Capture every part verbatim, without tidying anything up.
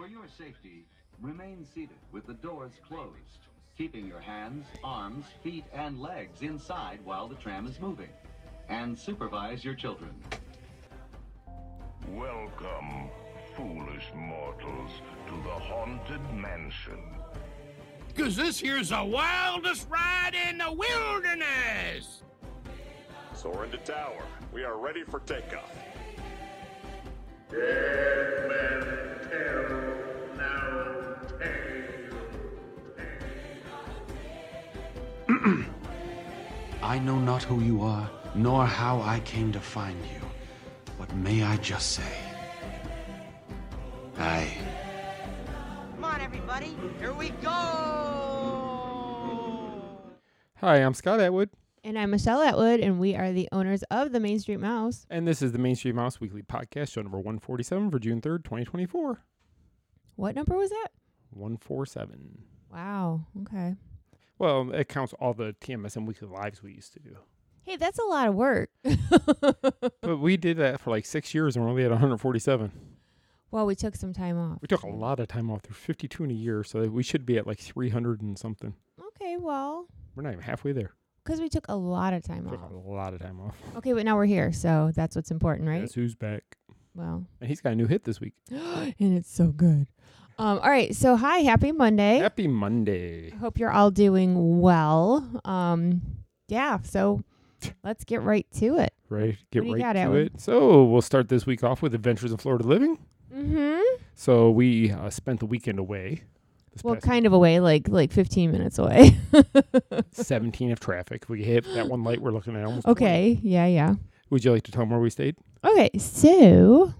For your safety, remain seated with the doors closed, keeping your hands, arms, feet, and legs inside while the tram is moving. And supervise your children. Welcome, foolish mortals, to the Haunted Mansion. Cause this here's the wildest ride in the wilderness! Soaring to tower. We are ready for takeoff. Dead men tell no tale. I know not who you are, nor how I came to find you. But may I just say, I... Come on, everybody. Here we go. Hi, I'm Scott Atwood. And I'm Michelle Atwood, and we are the owners of the Main Street Mouse. And this is the Main Street Mouse Weekly Podcast, show number one forty-seven for June third, twenty twenty-four. What number was that? one forty-seven. Wow, okay. Well, it counts all the T M S M Weekly Lives we used to do. Hey, that's a lot of work. But we did that for like six years, and we're only at one forty-seven. Well, we took some time off. We took a lot of time off. There's fifty-two in a year, so we should be at like three hundred and something. Okay, well. We're not even halfway there. Because we took a lot of time took off. a lot of time off. Okay, but now we're here, so that's what's important, right? Guess who's back? Well. And he's got a new hit this week. And it's so good. Um, all right, so hi, happy Monday. Happy Monday. I hope you're all doing well. Um, yeah, so let's get right to it. Right, get what right got, to Atwood? it. So we'll start this week off with Adventures in Florida Living. Mm-hmm. So we uh, spent the weekend away. Well, kind of away, like like fifteen minutes away. seventeen of traffic. We hit that one light we're looking at almost. Okay, twenty. yeah, yeah. Would you like to tell them where we stayed? Okay, so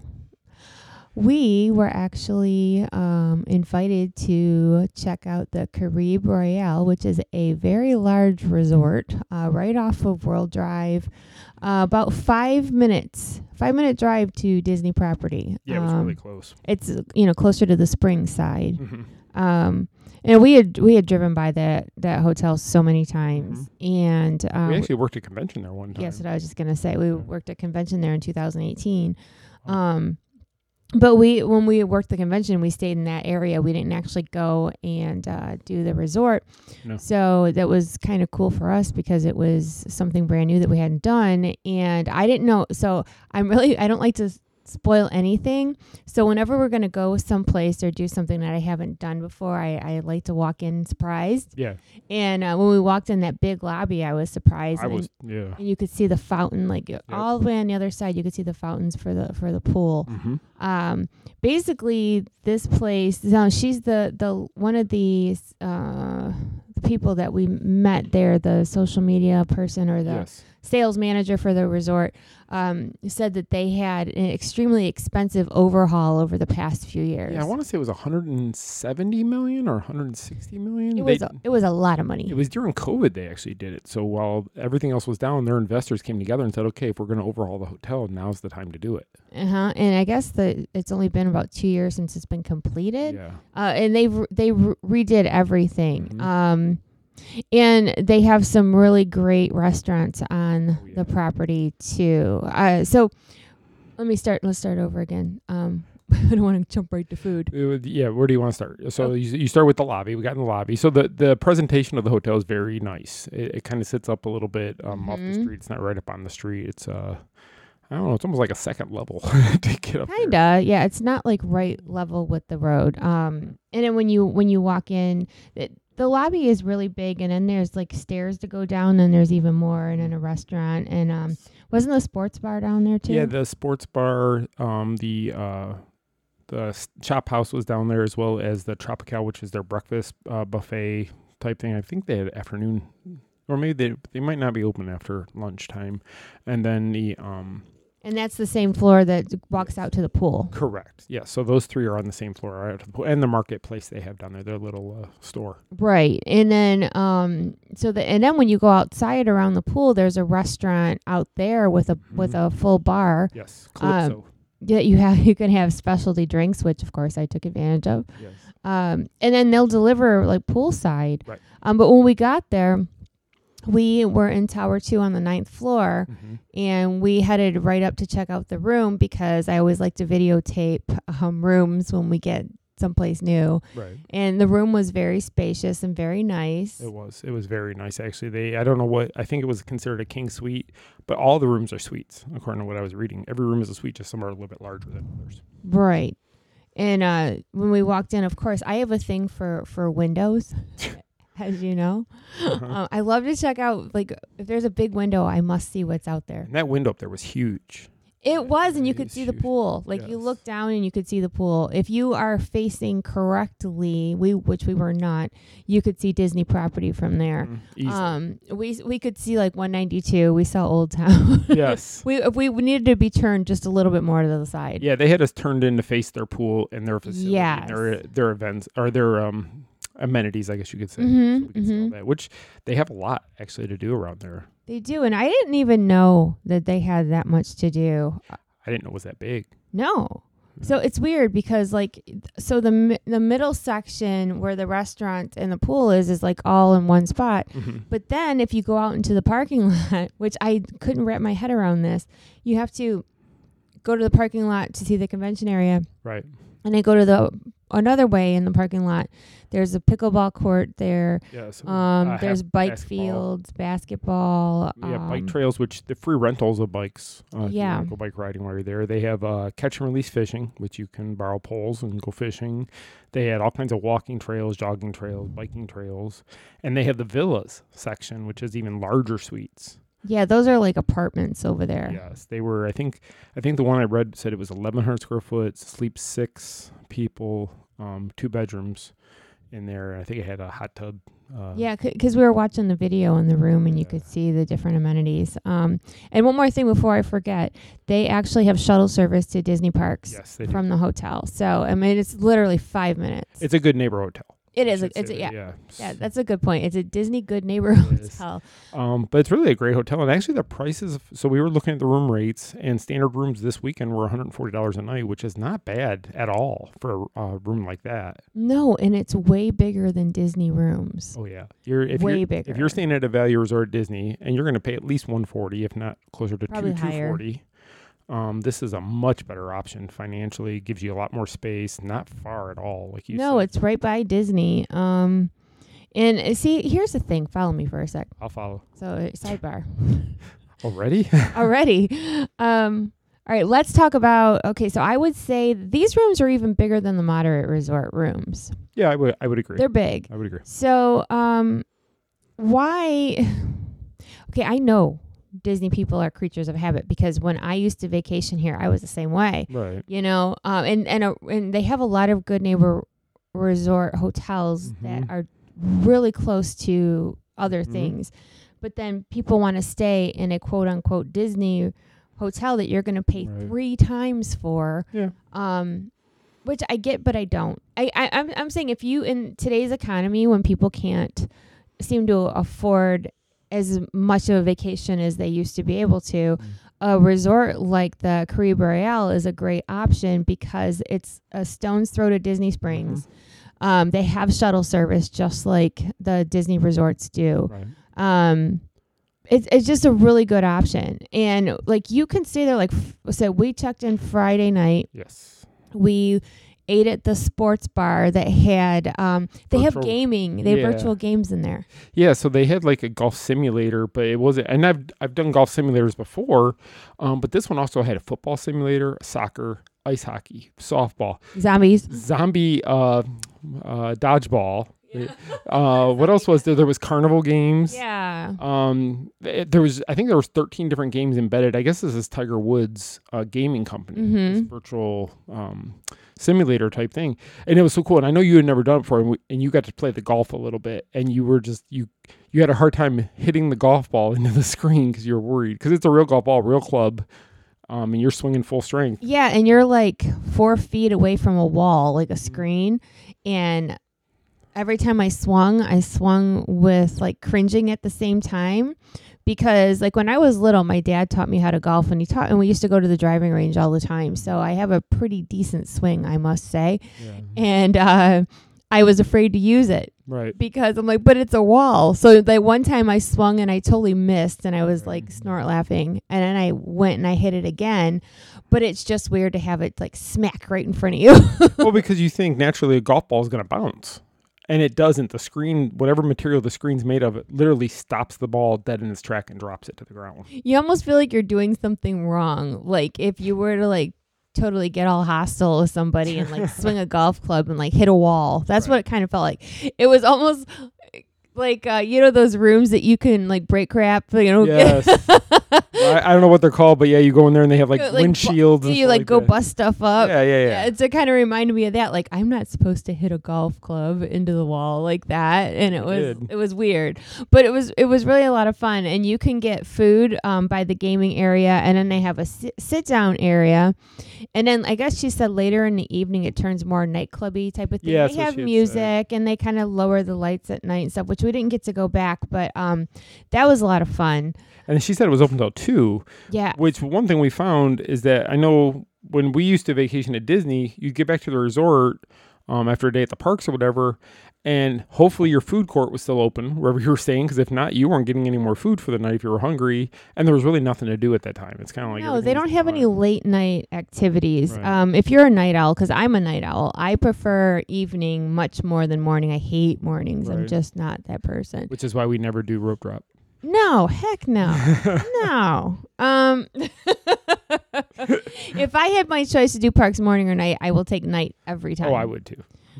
we were actually um, invited to check out the Caribe Royale, which is a very large resort uh, right off of World Drive. Uh, about five minutes, five minute drive to Disney property. Yeah, it was um, really close. It's, you know, closer to the spring side. Mm-hmm. Um, and we had we had driven by that that hotel so many times, Mm-hmm. and um, we actually worked a convention there one time. Yes, what I was just gonna say. We worked a convention there in two thousand eighteen. Um, but we when we worked the convention, we stayed in that area. We didn't actually go and uh, do the resort. No. So that was kind of cool for us because it was something brand new that we hadn't done, and I didn't know. So I'm really I don't like to spoil anything. So whenever we're going to go someplace or do something that I haven't done before, I, I like to walk in surprised. Yeah. And uh, when we walked in that big lobby, I was surprised. I and, was, yeah. And you could see the fountain, like yep. all the way on the other side, you could see the fountains for the for the pool. Mm-hmm. Um, basically, this place, no, she's the, the one of the, uh, the people that we met there, the social media person or the yes. sales manager for the resort, um, said that they had an extremely expensive overhaul over the past few years. Yeah, I want to say it was one hundred seventy million or one hundred sixty million. It was they, a, it was a lot of money. It was during COVID they actually did it. So while everything else was down, their investors came together and said, okay, if we're going to overhaul the hotel, now's the time to do it. Uh-huh. And I guess the it's only been about two years since it's been completed. Yeah. Uh, and they re- they re- redid everything. Mm-hmm. Um, and they have some really great restaurants on oh, yeah. the property too. Uh, so let me start. Let's start over again. Um, I don't want to jump right to food. Would, yeah, where do you want to start? So oh. you, you start with the lobby. We got in the lobby. So the, the presentation of the hotel is very nice. It, it kind of sits up a little bit um, mm-hmm. off the street. It's not right up on the street. It's uh, I don't know. It's almost like a second level to get up Kinda, there. yeah. It's not like right level with the road. Um, and then when you when you walk in, it, the lobby is really big, and then there's like stairs to go down, and there's even more, and then a restaurant, and um, wasn't the sports bar down there too? Yeah, the sports bar, um, the uh, the Chop House was down there, as well as the Tropical, which is their breakfast uh, buffet type thing. I think they had afternoon, or maybe they they might not be open after lunchtime, and then the um. And that's the same floor that walks out to the pool. Correct. Yeah. So those three are on the same floor, right? To the pool, and the marketplace they have down there, their little uh, store. Right. And then, um, so the and then when you go outside around the pool, there's a restaurant out there with a mm-hmm. with a full bar. Yes. Calypso. Um, yeah, you have you can have specialty drinks, which of course I took advantage of. Yes. Um, and then they'll deliver like poolside. Right. Um, but when we got there, we were in Tower two on the ninth floor, mm-hmm. and we headed right up to check out the room because I always like to videotape um, rooms when we get someplace new. Right. And the room was very spacious and very nice. It was. It was very nice, actually. They, I don't know what, I think it was considered a king suite, but all the rooms are suites, according to what I was reading. Every room is a suite, just some are a little bit larger than others. Right. And uh, when we walked in, of course, I have a thing for, for windows, as you know. Uh-huh. Uh, I love to check out, like, if there's a big window, I must see what's out there. And that window up there was huge. It was, and you It could is see the huge. pool. Like, you Yes. look down and you could see the pool. If you are facing correctly, we which we were not, you could see Disney property from there. Mm, easily. Um, we we could see like one ninety-two. We saw Old Town. Yes. we if we needed to be turned just a little bit more to the side. Yeah, they had us turned in to face their pool and their facility, Yes. and their their events or their um amenities, I guess you could say. Mhm, So we could see all mhm. that, which they have a lot actually to do around there. They do, and I didn't even know that they had that much to do. I didn't know it was that big. No. So it's weird because like so the mi- the middle section where the restaurant and the pool is is like all in one spot. Mhm. But then if you go out into the parking lot, which I couldn't wrap my head around this, you have to go to the parking lot to see the convention area. Right. And then go to the another way in the parking lot. There's a pickleball court there. Yeah, so, um, uh, there's have bike basketball. fields, basketball. Yeah, bike um, trails, which the free rentals of bikes. Uh, if you Yeah. wanna go bike riding while you're there. They have uh, catch and release fishing, which you can borrow poles and go fishing. They had all kinds of walking trails, jogging trails, biking trails, and they have the villas section, which is even larger suites. Yeah, those are like apartments over there. Yes, they were. I think. I think the one I read said it was eleven hundred square foot, sleep six people, um, two bedrooms in there. I think it had a hot tub. Uh, Yeah, because we were watching the video in the room and you could see the different amenities. Um, and one more thing before I forget, they actually have shuttle service to Disney parks Yes, they do. from the hotel. So, I mean, it's literally five minutes. It's a good neighbor hotel. It I is. A, should it's a, say yeah. that, yeah. Yeah, that's a good point. It's a Disney good neighbor hotel. Um, but it's really a great hotel, and actually the prices. So we were looking at the room rates, and standard rooms this weekend were one hundred forty dollars a night, which is not bad at all for a uh, room like that. No, and it's way bigger than Disney rooms. Oh yeah, you're if Way you're, bigger. If you're staying at a value resort at Disney, and you're going to pay at least one forty, if not closer to Probably two two higher. forty. Um, this is a much better option financially. Gives you a lot more space. Not far at all, like you No, said. it's right by Disney. Um, and uh, see, here's the thing. Follow me for a sec. I'll follow. So, uh, sidebar. Already? Already. Um, all right, let's talk about. Okay, so I would say these rooms are even bigger than the moderate resort rooms. Yeah, I would. I would agree. They're big. I would agree. So, um, why? Okay, I know Disney people are creatures of habit because when I used to vacation here, I was the same way. Right. You know, um, and and uh, and they have a lot of good neighbor resort hotels that Mhm. are really close to other Mhm. things, but then people want to stay in a quote unquote Disney hotel that you're going to pay Right. three times for. Yeah. Um, which I get, but I don't. I, I I'm I'm saying if you in today's economy when people can't seem to afford as much of a vacation as they used to be able to, a resort like the Caribe Royale is a great option because it's a stone's throw to Disney Springs. Um, they have shuttle service just like the Disney resorts do. Right. Um, it's it's just a really good option, and like you can stay there. Like f- so, we checked in Friday night. Yes. We ate at the sports bar that had um they have Virtual- gaming. They have yeah. virtual games in there. Yeah, so they had like a golf simulator, but it wasn't. And I've I've done golf simulators before, um, but this one also had a football simulator, soccer, ice hockey, softball, Zombies. zombie, uh, uh, dodgeball. Uh, what else was there? There was carnival games. Yeah. Um, it- there was I think there was thirteen different games embedded. I guess this is Tiger Woods' uh, gaming company, this Mhm. virtual um, simulator type thing, and it was so cool. And I know you had never done it before, and, we, and you got to play the golf a little bit, and you were just you you had a hard time hitting the golf ball into the screen because you were worried because it's a real golf ball, real club, um, and you're swinging full strength. Yeah, and you're like four feet away from a wall, like a screen, and every time I swung, I swung with like cringing at the same time because like when I was little, my dad taught me how to golf and he taught and we used to go to the driving range all the time. So I have a pretty decent swing, I must say. Yeah. And uh, I was afraid to use it Right. Because I'm like, but it's a wall. So like one time I swung and I totally missed and I was like snort laughing. And then I went and I hit it again. But it's just weird to have it like smack right in front of you. Well, because you think naturally a golf ball is going to bounce. And it doesn't. The screen, whatever material the screen's made of, it literally stops the ball dead in its track and drops it to the ground. You almost feel like you're doing something wrong. Like if you were to like totally get all hostile with somebody and like swing a golf club and like hit a wall. That's right. What it kind of felt like. It was almost like, uh, you know, those rooms that you can like break crap, you know? Yes. I, I don't know what they're called, but yeah, you go in there and they have like, like windshields. Bu- and you like, like go that. bust stuff up. Yeah, yeah, yeah. yeah it's, it kind of reminded me of that. Like I'm not supposed to hit a golf club into the wall like that. And it was, did. it was weird, but it was, it was really a lot of fun. And you can get food um, by the gaming area. And then they have a sit, sit down area. And then I guess she said later in the evening, it turns more nightclubby type of thing. Yeah, they have music and they kind of lower the lights at night and stuff, which we didn't get to go back, but um, that was a lot of fun. And she said it was open till two. Yeah. Which one thing we found is that I know when we used to vacation at Disney, you get back to the resort um, after a day at the parks or whatever, and hopefully your food court was still open wherever you were staying, because if not, you weren't getting any more food for the night if you were hungry, and there was really nothing to do at that time. It's kind of like no, they don't have any late night activities. Right. Um, if you're a night owl, because I'm a night owl, I prefer evening much more than morning. I hate mornings. Right. I'm just not that person. Which is why we never do rope drop. No, heck no. no. Um, if I had my choice to do parks morning or night, I will take night every time. Oh, I would too.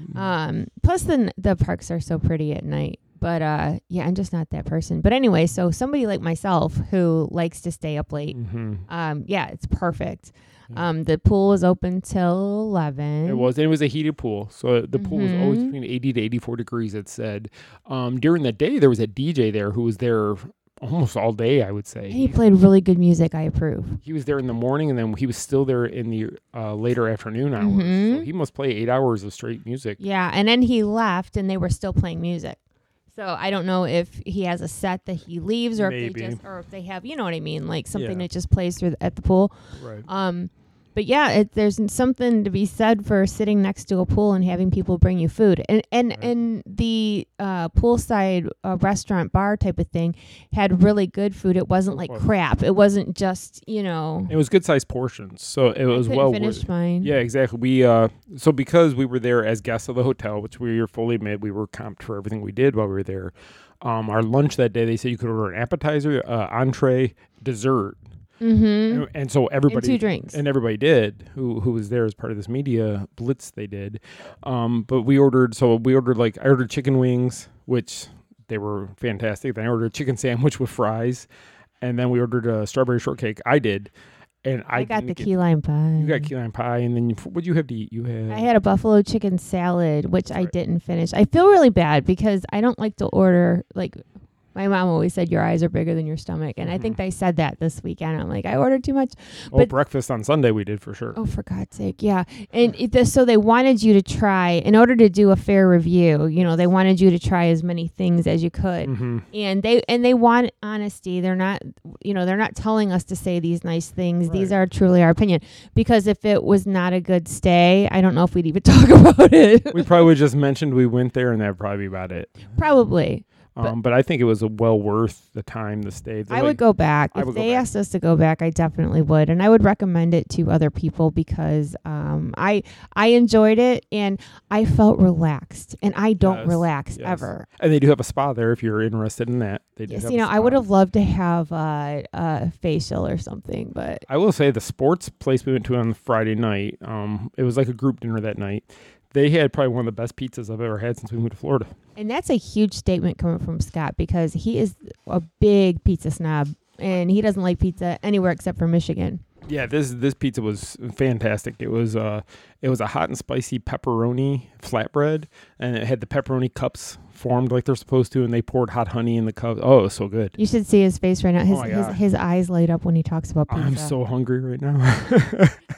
Um, plus the the parks are so pretty at night. But uh, yeah, I'm just not that person. But anyway, so somebody like myself who likes to stay up late, mm-hmm. um, yeah, it's perfect. Um, the pool was open till eleven. It was. And it was a heated pool. So the mm-hmm. pool was always between eighty to eighty-four degrees, it said. Um, during the day, there was a D J there who was there almost all day, I would say. He played really good music. I approve. He was there in the morning, and then he was still there in the uh, later afternoon hours. Mm-hmm. So he must play eight hours of straight music. Yeah, and then he left, and they were still playing music. So I don't know if he has a set that he leaves, or Maybe. if they just, or if they have, you know what I mean, like something Yeah. that just plays through the, at the pool. Right. Um, but yeah, it, there's something to be said for sitting next to a pool and having people bring you food. And and Right. and the uh, poolside uh, restaurant bar type of thing had really good food. It wasn't like crap. It wasn't just, you know. It was good sized portions, so it was I couldn't well finish worth. mine. Yeah, exactly. We uh, so because we were there as guests of the hotel, which we were fully admit, we were comped for everything we did while we were there. Um, our lunch that day, they said you could order an appetizer, uh, entree, dessert. Mm-hmm. And, and so everybody and two drinks, and everybody did who who was there as part of this media blitz. They did, um, but we ordered. So we ordered like I ordered chicken wings, which they were fantastic. Then I ordered a chicken sandwich with fries, and then we ordered a strawberry shortcake. I did, and I, I got the get, key lime pie. You got key lime pie, and then what did you have to eat? You had I had a buffalo chicken salad, which That's I right. didn't finish. I feel really bad because I don't like to order like. My mom always said your eyes are bigger than your stomach, and mm-hmm. I think they said that this weekend. I'm like, I ordered too much. Oh, but breakfast on Sunday we did for sure. Oh, for God's sake, yeah. And it, the, so they wanted you to try, in order to do a fair review, you know, they wanted you to try as many things as you could. Mm-hmm. And they and they want honesty. They're not, you know, they're not telling us to say these nice things. Right. These are truly our opinion. Because if it was not a good stay, I don't know if we'd even talk about it. We probably just mentioned we went there, and that'd probably be about it. Probably. Um, but, but I think it was a well worth the time, the stay. The I like, would go back. I If would go they back. asked us to go back, I definitely would. And I would recommend it to other people because um, I I enjoyed it and I felt relaxed. And I don't Yes, relax yes. ever. And they do have a spa there if you're interested in that. They do Yes, have you a know, I spa. would have loved to have uh, a facial or something, but I will say the sports place we went to on Friday night, um, it was like a group dinner that night. They had probably one of the best pizzas I've ever had since we moved to Florida. and that's a huge statement coming from Scott because he is a big pizza snob and he doesn't like pizza anywhere except for Michigan. Yeah, this this pizza was fantastic. It was uh it was a hot and spicy pepperoni flatbread, and it had the pepperoni cups formed like they're supposed to, and they poured hot honey in the cups. Oh, it was so good. You should see his face right now. His Oh my his, God. his eyes light up when he talks about pizza. I'm so hungry right now.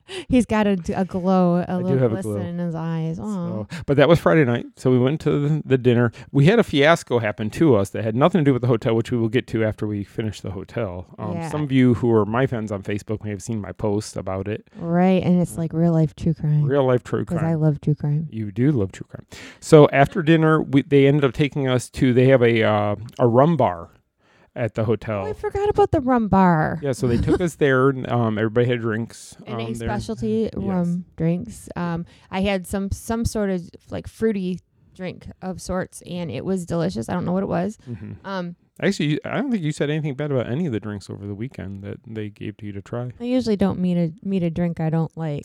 He's got a, a glow, a I do little have a glisten glow. in his eyes. Oh, So, but that was Friday night, so we went to the, the dinner. We had a fiasco happen to us that had nothing to do with the hotel, which we will get to after we finish the hotel. Um, Yeah. Some of you who are my fans on Facebook may have seen my post about it. right. And it's like real life true crime. Real life true Because crime. I love true crime. You do love true crime. So after dinner, we, they ended up taking us to. They have a uh, a rum bar at the hotel. Oh, I forgot about the rum bar. Yeah, so they took us there. and, Um, everybody had drinks. And um, a there. specialty rum drinks. Um, I had some some sort of like fruity drink of sorts, and it was delicious. I don't know what it was. Mhm. Um, Actually, you- I don't think you said anything bad about any of the drinks over the weekend that they gave to you to try. I usually don't meet a meet a drink I don't like.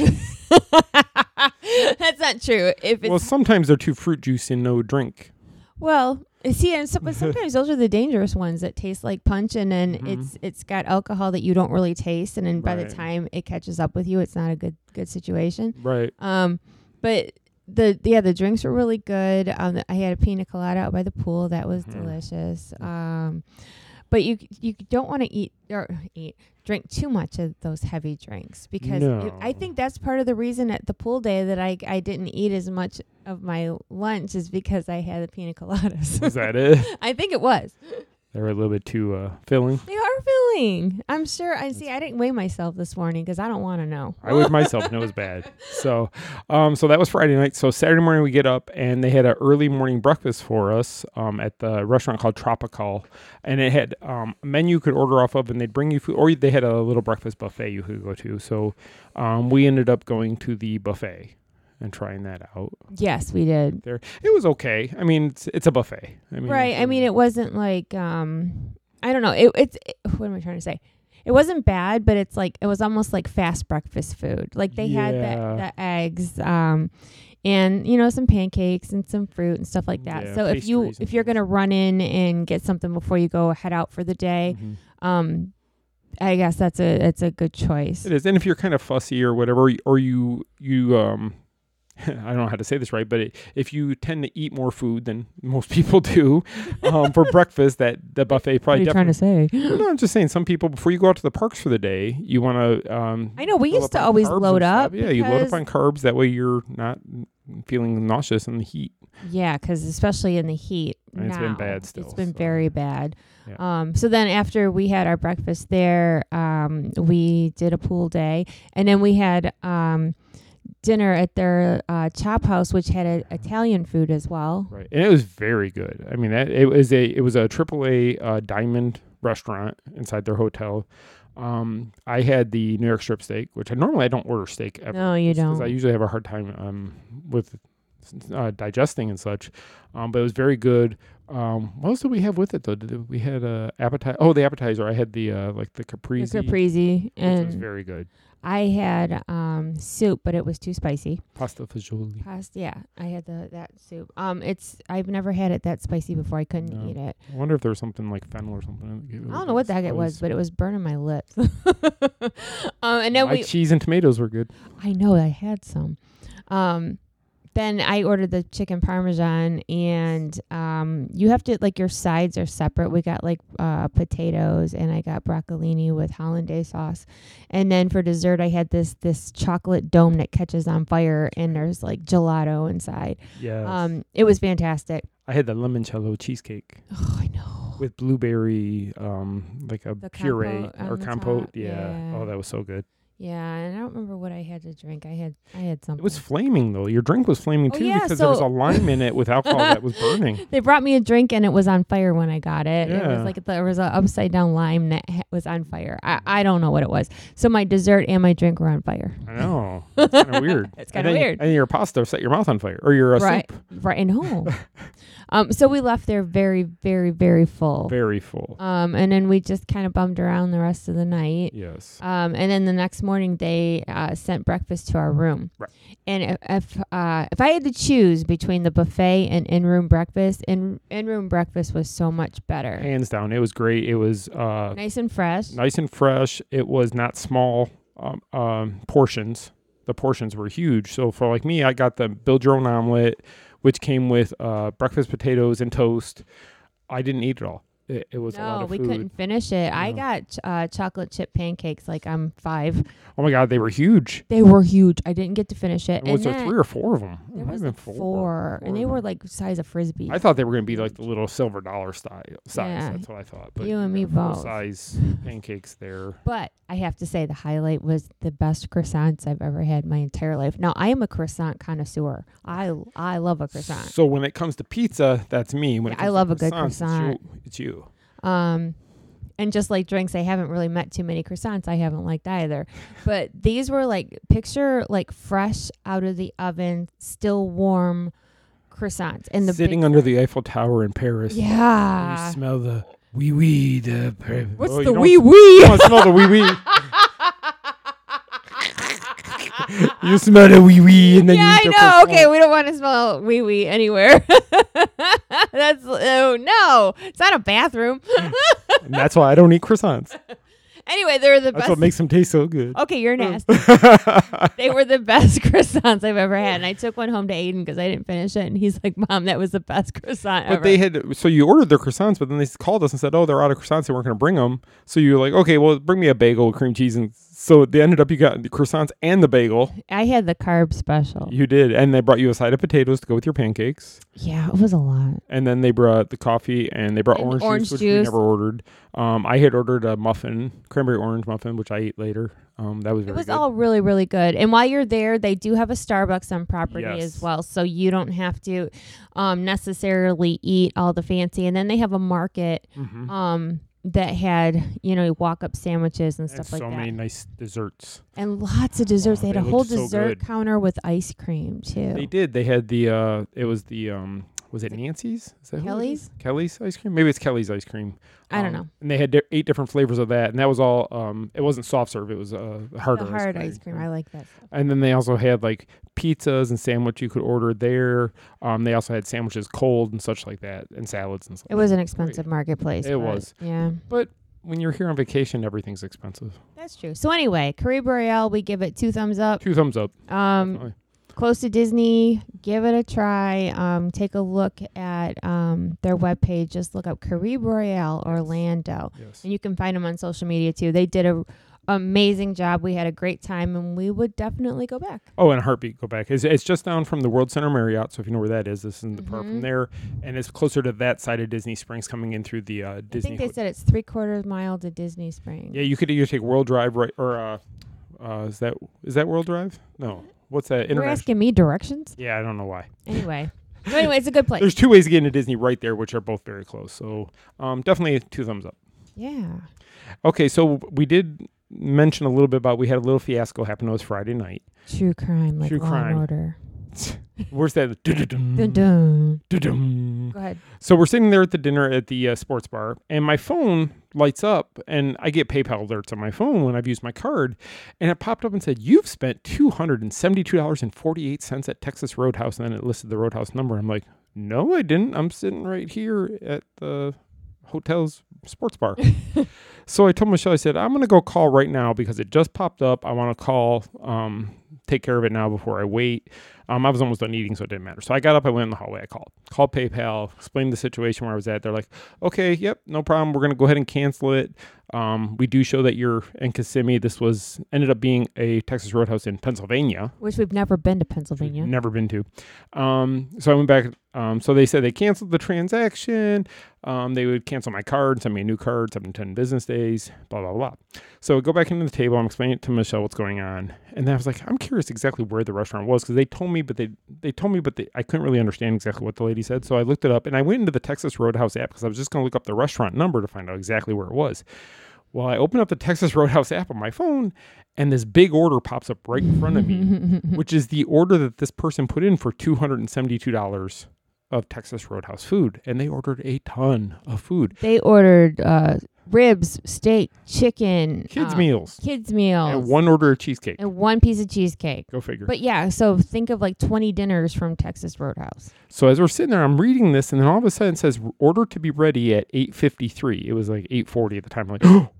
That's not true. If it's Well, sometimes they're too fruit juice and no drink. Well, see, and so, but sometimes those are the dangerous ones that taste like punch, and then Mhm. it's it's got alcohol that you don't really taste, and then by the Right. time it catches up with you, it's not a good good situation. Right. Um, but the yeah, the drinks were really good. Um, I had a pina colada out by the pool that was Mhm. delicious. Um, but you you don't want to eat or eat drink too much of those heavy drinks because it, I No. think that's part of the reason at the pool day that I I didn't eat as much of my lunch is because I had the pina coladas. Is that it? I think it was. They were a little bit too uh, filling. They are filling. I'm sure. I see. I didn't weigh myself this morning because I don't want to know. I weighed myself and it was bad. So, um, so that was Friday night. So Saturday morning we get up and they had an early morning breakfast for us um, at the restaurant called Tropical, and it had um, a menu you could order off of, and they'd bring you food, or they had a little breakfast buffet you could go to. So, um, we ended up going to the buffet and trying that out. Yes, we did. There, it was okay. I mean, it's, it's a buffet. I mean, Right. I mean, it wasn't like um, I don't know. It, it's it, what am I trying to say? It wasn't bad, but it's like it was almost like fast breakfast food. Like they had Yeah. the, the eggs, um, and you know some pancakes and some fruit and stuff like that. Yeah, so if you pastries and if you're gonna run in and get something before you go head out for the day, Mhm. um, I guess that's a it's a good choice. It is, and if you're kind of fussy or whatever, or you you um, I don't know how to say this right, but it, if you tend to eat more food than most people do um, for breakfast, that the buffet What are probably you trying to say? No, I'm just saying some people before you go out to the parks for the day, you want to. Um, I know we fill used up to on always carbs load and stuff. up. Yeah, you load up because- on carbs. That way you're not feeling nauseous in the heat. Yeah, because especially in the heat. And it's been now, bad still, It's been so- very bad. Yeah. Um, so then after we had our breakfast there, um, we did a pool day, and then we had um, dinner at their uh, Chop House, which had a, Italian food as well. Right, and it was very good. I mean, that, it was a it was a triple A uh, diamond restaurant inside their hotel. Um, I had the New York strip steak, which I normally I don't order steak ever. No, you Because don't. I usually have a hard time um, with uh, digesting and such. Um, but it was very good. Um, what else did we have with it though? Did we had a appetizer? Oh, the appetizer. I had the uh, like the caprese. The caprese, which was and very good. I had um, soup, but it was too spicy. Pasta fagioli. Pasta, yeah, I had the that soup. Um, it's I've never had it that spicy before. I couldn't No. eat it. I wonder if there was something like fennel or something. I don't know what the heck it was, but it was burning my lips. um, and then My we, cheese and tomatoes were good. I know I had some. Um, then I ordered the chicken parmesan, and um, you have to like your sides are separate. We got like uh, potatoes, and I got broccolini with hollandaise sauce, and then for dessert I had this this chocolate dome that catches on fire, and there's like gelato inside. Yeah. Um, it was fantastic. I had the limoncello cheesecake. Oh, I know. With blueberry, um, like a The puree compote on or the compote. top, Yeah. yeah. Oh, that was so good. Yeah, and I don't remember what I had to drink. I had I had something. It was flaming though. Your drink was flaming Oh, too yeah, because there was so- a lime in it with alcohol that was burning. They brought me a drink and it was on fire when I got it. It Yeah. was like there was an upside down lime that ha- was on fire. I, I don't know what it was. So my dessert and my drink were on fire. I know. It's kind of weird. It's And kinda then- weird. And your pasta set your mouth on fire, or your uh, right, soup right, and home. um, so we left there very, very, very full. very full. Um, and then we just kind of bummed around the rest of the night. Yes. Um, and then the next morning they uh, sent breakfast to our room. Right. And if if, uh, if I had to choose between the buffet and in-room breakfast, in in-room breakfast was so much better. Hands down, it was great. It was uh, Nice and fresh. nice and fresh. It was not small um, um, portions. The portions were huge. So for like me, I got the build your own omelet, which came with uh, breakfast potatoes and toast. I didn't eat it all. it, it was a lot No, of we food. couldn't finish it. I No. got ch- uh, chocolate chip pancakes like I'm five. Oh my God, they were huge. They were huge. I didn't get to finish it. And was and there then three or four of them? there It might was have like been four, and they of were them. like size of frisbee. I thought they were going to be like the little silver dollar style size. Yeah. That's what I thought. But You and me got both. Size pancakes there. But I have to say the highlight was the best croissants I've ever had my entire life. Now, I am a croissant connoisseur. I I love a croissant. So when it comes to pizza, that's me. When it Yeah, I comes love to a good croissants, it's you- croissant. It's you. Um, and just like drinks, I haven't really met too many croissants I haven't liked either. But these were like, picture like fresh out of the oven, still warm croissants. And the Sitting big- under the Eiffel Tower in Paris. Yeah. You smell the wee wee. The What's oh, you the don't- wee You wee? don't smell the wee wee. You smell the wee wee, and then Yeah, you I eat the know. croissant. Okay, we don't want to smell wee wee anywhere. That's oh no, it's not a bathroom. And that's why I don't eat croissants. Anyway, they're the That's best. what makes them taste so good. Okay, you're nasty. They were the best croissants I've ever had, and I took one home to Aiden because I didn't finish it, and he's like, "Mom, that was the best croissant But ever." they had, so you ordered their croissants, but then they called us and said, oh, they're out of croissants. They weren't going to bring them. So you were like, okay, well, bring me a bagel with cream cheese. And so they ended up, you got the croissants and the bagel. I had the carb special. You did. And they brought you a side of potatoes to go with your pancakes. Yeah, it was a lot. And then they brought the coffee and they brought And orange, orange juice, which juice. we never ordered. Um, I had ordered a muffin, cranberry orange muffin, which I ate later. Um, that was It very was good. all really, really good. And while you're there, they do have a Starbucks on property Yes. as well, so you don't have to um, necessarily eat all the fancy. And then they have a market Mhm. um, that had, you know, walk-up sandwiches and And stuff like so that. many nice desserts. And lots of desserts. Oh, they had they a whole looked so dessert good. counter with ice cream, too. They did. They had the, uh, it was the, um, was it Nancy's? Is that who it Kelly's? is? Kelly's ice cream? Maybe it's Kelly's ice cream. I don't Um, know. And they had di- eight different flavors of that, and that was all. Um, it wasn't soft serve; it was uh, harder The hard ice ice cream. I like that stuff. And then they also had like pizzas and sandwich you could order there. Um, they also had sandwiches cold and such like that, and salads and stuff. It was an expensive marketplace. It but was. Yeah. But when you're here on vacation, everything's expensive. That's true. So anyway, Caribe Royale, we give it two thumbs up. Two thumbs up. Um, Definitely. close to Disney, give it a try. Um, take a look at um, their webpage. Just look up Caribe Royale Orlando. Yes. And you can find them on social media too. They did a amazing job. We had a great time, and we would definitely go back. Oh, and a heartbeat, go back. It's, it's just down from the World Center Marriott, so if you know where that is, this isn't the part Mhm. from there, and it's closer to that side of Disney Springs, coming in through the uh, I Disney. think they ho- said it's three quarters mile to Disney Springs. Yeah, you could either take World Drive right, or uh, uh, is that is that World Drive? No, what's that? You're International. asking me directions? Yeah, I don't know why. Anyway. So anyway, it's a good place. There's two ways to get into Disney right there, which are both very close. So um, definitely two thumbs up. Yeah. Okay, so we did mention a little bit about we had a little fiasco happen to us Friday night. True crime, like True Law and crime. Order. Where's that? Dun-dun-dun. Dun dun. Dun-dun. Go ahead. So we're sitting there at the dinner at the uh, sports bar, and my phone lights up, and I get PayPal alerts on my phone when I've used my card, and it popped up and said, "You've spent two hundred seventy-two dollars and forty-eight cents at Texas Roadhouse," and then it listed the Roadhouse number. I'm like, "No, I didn't. I'm sitting right here at the hotel's sports bar." So I told Michelle, I said, "I'm going to go call right now because it just popped up. I want to call, um, take care of it now before I wait." Um, I was almost done eating, so it didn't matter. So I got up, I went in the hallway, I called. Called PayPal, explained the situation where I was at. They're like, okay, yep, no problem. We're going to go ahead and cancel it. Um, we do show that you're in Kissimmee. This was, ended up being a Texas Roadhouse in Pennsylvania. Which we've never been to Pennsylvania. Never been to. Um, so I went back. Um, so they said they canceled the transaction. Um, they would cancel my card, send me a new card, seven to ten business days, blah, blah, blah. So I go back into the table. I'm explaining it to Michelle what's going on. And then I was like, I'm curious exactly where the restaurant was because they told me, but they they told me, but they, I couldn't really understand exactly what the lady said. So I looked it up and I went into the Texas Roadhouse app because I was just going to look up the restaurant number to find out exactly where it was. Well, I open up the Texas Roadhouse app on my phone and this big order pops up right in front of me, which is the order that this person put in for two hundred seventy-two dollars of Texas Roadhouse food. And they ordered a ton of food. They ordered uh, ribs, steak, chicken. Kids' um, meals. Kids' meals. And one order of cheesecake. And one piece of cheesecake. Go figure. But yeah, so think of like twenty dinners from Texas Roadhouse. So as we're sitting there, I'm reading this, and then all of a sudden it says, order to be ready at eight fifty-three. It was like eight forty at the time. I'm like, oh,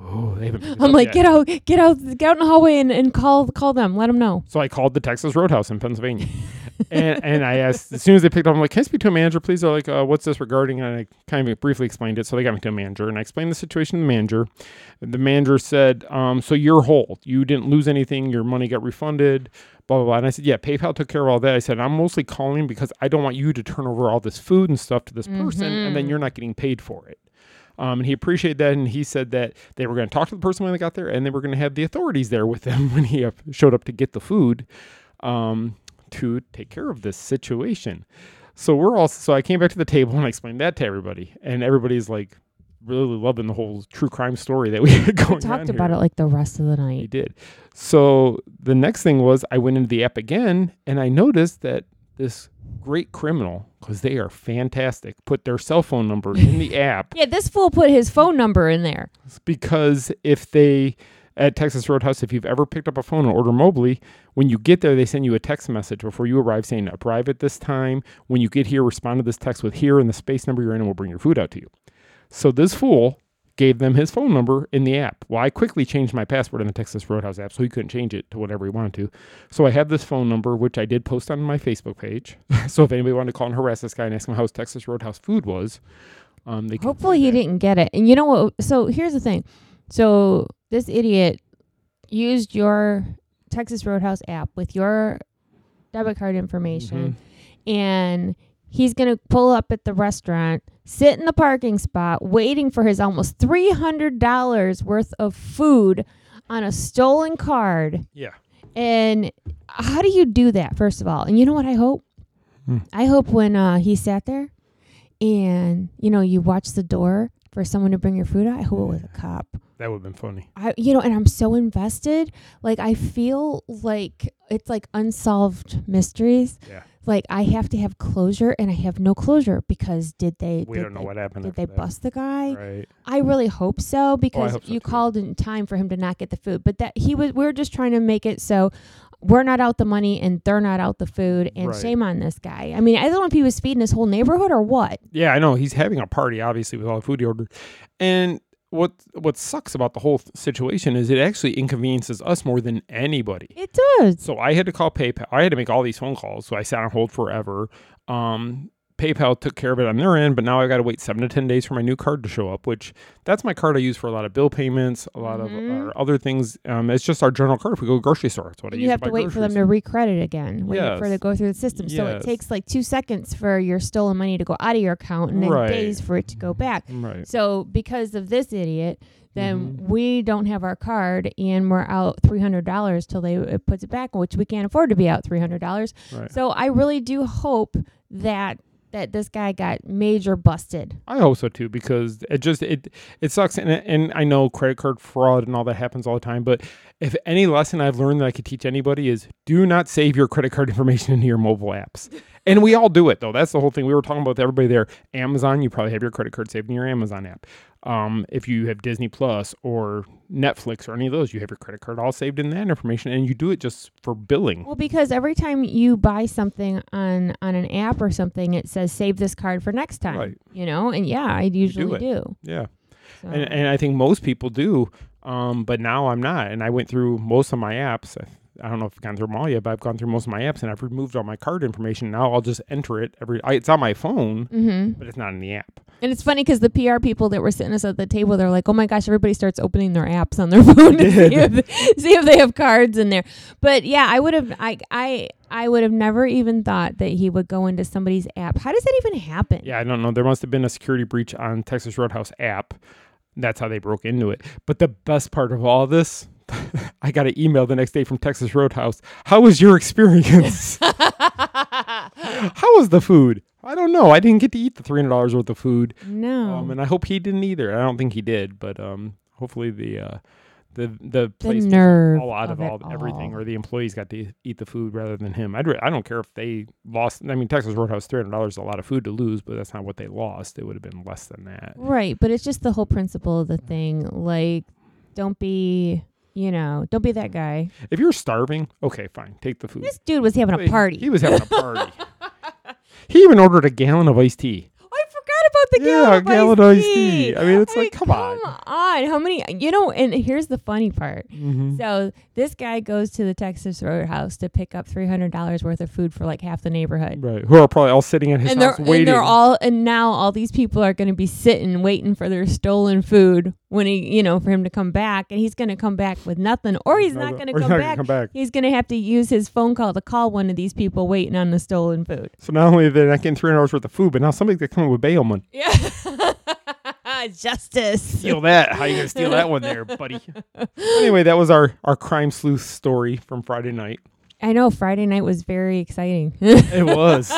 Oh, they haven't. picked it I'm up like, yet. get out, get out, get out in the hallway and, and call call them. Let them know. So I called the Texas Roadhouse in Pennsylvania, and and I asked as soon as they picked up, I'm like, "Can I speak to a manager, please?" They're like, uh, "What's this regarding?" And I kind of briefly explained it. So they got me to a manager, and I explained the situation to the manager. The manager said, um, "So you're whole. You didn't lose anything. Your money got refunded." Blah blah blah. And I said, "Yeah, PayPal took care of all that." I said, "I'm mostly calling because I don't want you to turn over all this food and stuff to this person, and then you're not getting paid for it." Um, and he appreciated that, and he said that they were going to talk to the person when they got there, and they were going to have the authorities there with them when he uh, showed up to get the food um, to take care of this situation. So we're all so I came back to the table and I explained that to everybody, and everybody's like really loving the whole true crime story that we had going on. We talked here. about it like the rest of the He night. did. So the next thing was I went into the app again, and I noticed that this great criminal, because they are fantastic, put their cell phone number in the app. Yeah, this fool put his phone number in there. Because if they, at Texas Roadhouse, if you've ever picked up a phone and order mobily, when you get there, they send you a text message before you arrive saying, arrive at this time. When you get here, respond to this text with here and the space number you're in, and we'll bring your food out to you. So this fool gave them his phone number in the app. Well, I quickly changed my password in the Texas Roadhouse app so he couldn't change it to whatever he wanted to. So I have this phone number, which I did post on my Facebook page. So if anybody wanted to call and harass this guy and ask him how his Texas Roadhouse food was, um, they can Hopefully do he that. didn't get it. And you know what? So here's the thing. So this idiot used your Texas Roadhouse app with your debit card information, and he's going to pull up at the restaurant, sit in the parking spot, waiting for his almost three hundred dollars worth of food on a stolen card. Yeah. And how do you do that, first of all? And you know what I hope? Hmm. I hope when uh, he sat there and, you know, you watch the door for someone to bring your food out, I hope it was a cop. That would have been funny. I, you know, and I'm so invested. Like, I feel like it's like unsolved mysteries. Yeah. Like, I have to have closure, and I have no closure because did they? We did don't know they, what happened Did after they that. bust the guy? Right. I really hope so because hope so you too. called in time for him to not get the food. But that he was, we were just trying to make it so we're not out the money and they're not out the food. And Right. shame on this guy. I mean, I don't know if he was feeding his whole neighborhood or what. Yeah, I know. He's having a party, obviously, with all the food he ordered. And what what sucks about the whole th- situation is it actually inconveniences us more than anybody. It does. So I had to call PayPal. I had to make all these phone calls. So I sat on hold forever. Um, PayPal took care of it on their end, but now I got to wait seven to ten days for my new card to show up, which that's my card I use for a lot of bill payments, a lot Mhm. of our other things. Um, it's just our general card if we go to the grocery store. That's what I And use you have buy to wait for them groceries. to recredit again, wait for it to Yes. go through the system. So it Yes. takes like two seconds for your stolen money to go out of your account and then Right. days for it to go back. Right. So because of this idiot, then Mhm. we don't have our card and we're out three hundred dollars till they it puts it back, which we can't afford to be out three hundred dollars. Right. So I really do hope that that this guy got major busted. I hope so too, because it just it it sucks, and and I know credit card fraud and all that happens all the time. But if any lesson I've learned that I could teach anybody is do not save your credit card information into your mobile apps. And we all do it though. That's the whole thing. We were talking about with everybody there. Amazon, you probably have your credit card saved in your Amazon app. Um, if you have Disney Plus or Netflix or any of those, you have your credit card all saved in that information, and you do it just for billing. Well, because every time you buy something on on an app or something, it says save this card for next time. Right. You know, and yeah, I usually it. do. Yeah. So. And, and I think most people do, um, but now I'm not. And I went through most of my apps. I, I don't know if I've gone through them all yet, but I've gone through most of my apps, and I've removed all my card information. Now I'll just enter it every. I, it's on my phone, Mm-hmm. but it's not in the app. And it's funny because the P R people that were sitting us at the table, they're like, "Oh my gosh!" Everybody starts opening their apps on their phone to see if, see if they have cards in there. But yeah, I would have, I, I, I would have never even thought that he would go into somebody's app. How does that even happen? Yeah, I don't know. There must have been a security breach on Texas Roadhouse app. That's how they broke into it. But the best part of all this, I got an email the next day from Texas Roadhouse. How was your experience? How was the food? I don't know. I didn't get to eat the three hundred dollars worth of food. No. Um, and I hope he didn't either. I don't think he did, but um, hopefully the uh, the the place was nerve all out of, of all it everything, all. or the employees got to eat the food rather than him. I'd re- I don't care if they lost. I mean, Texas Roadhouse three hundred dollars is a lot of food to lose, but that's not what they lost. It would have been less than that. Right, but it's just the whole principle of the thing. Like, don't be, you know, don't be that guy. If you're starving, okay, fine, take the food. This dude was having a Wait, party. He was having a party. He even ordered a gallon of iced tea. I forgot about the Yeah, gallon of gallon iced iced tea. tea. I mean, it's I like, come on. Come on. How many, you know, and here's the funny part. Mhm. So this guy goes to the Texas Roadhouse to pick up three hundred dollars worth of food for like half the neighborhood. Right. Who are probably all sitting at his And they're, house waiting. and they're all, and now all these people are going to be sitting waiting for their stolen food when he, you know, for him to come back. And he's going to come back with nothing, or he's not going to Or he's come not gonna back. come back. He's going to have to use his phone call to call one of these people waiting on the stolen food. So not only are they not getting three hundred dollars worth of food, but now somebody's going to come in with bail money. Yeah. Justice. Steal that. How you going to steal that one there, buddy? Anyway, that was our, our crime sleuth story from Friday night. I know Friday night was very exciting. It was.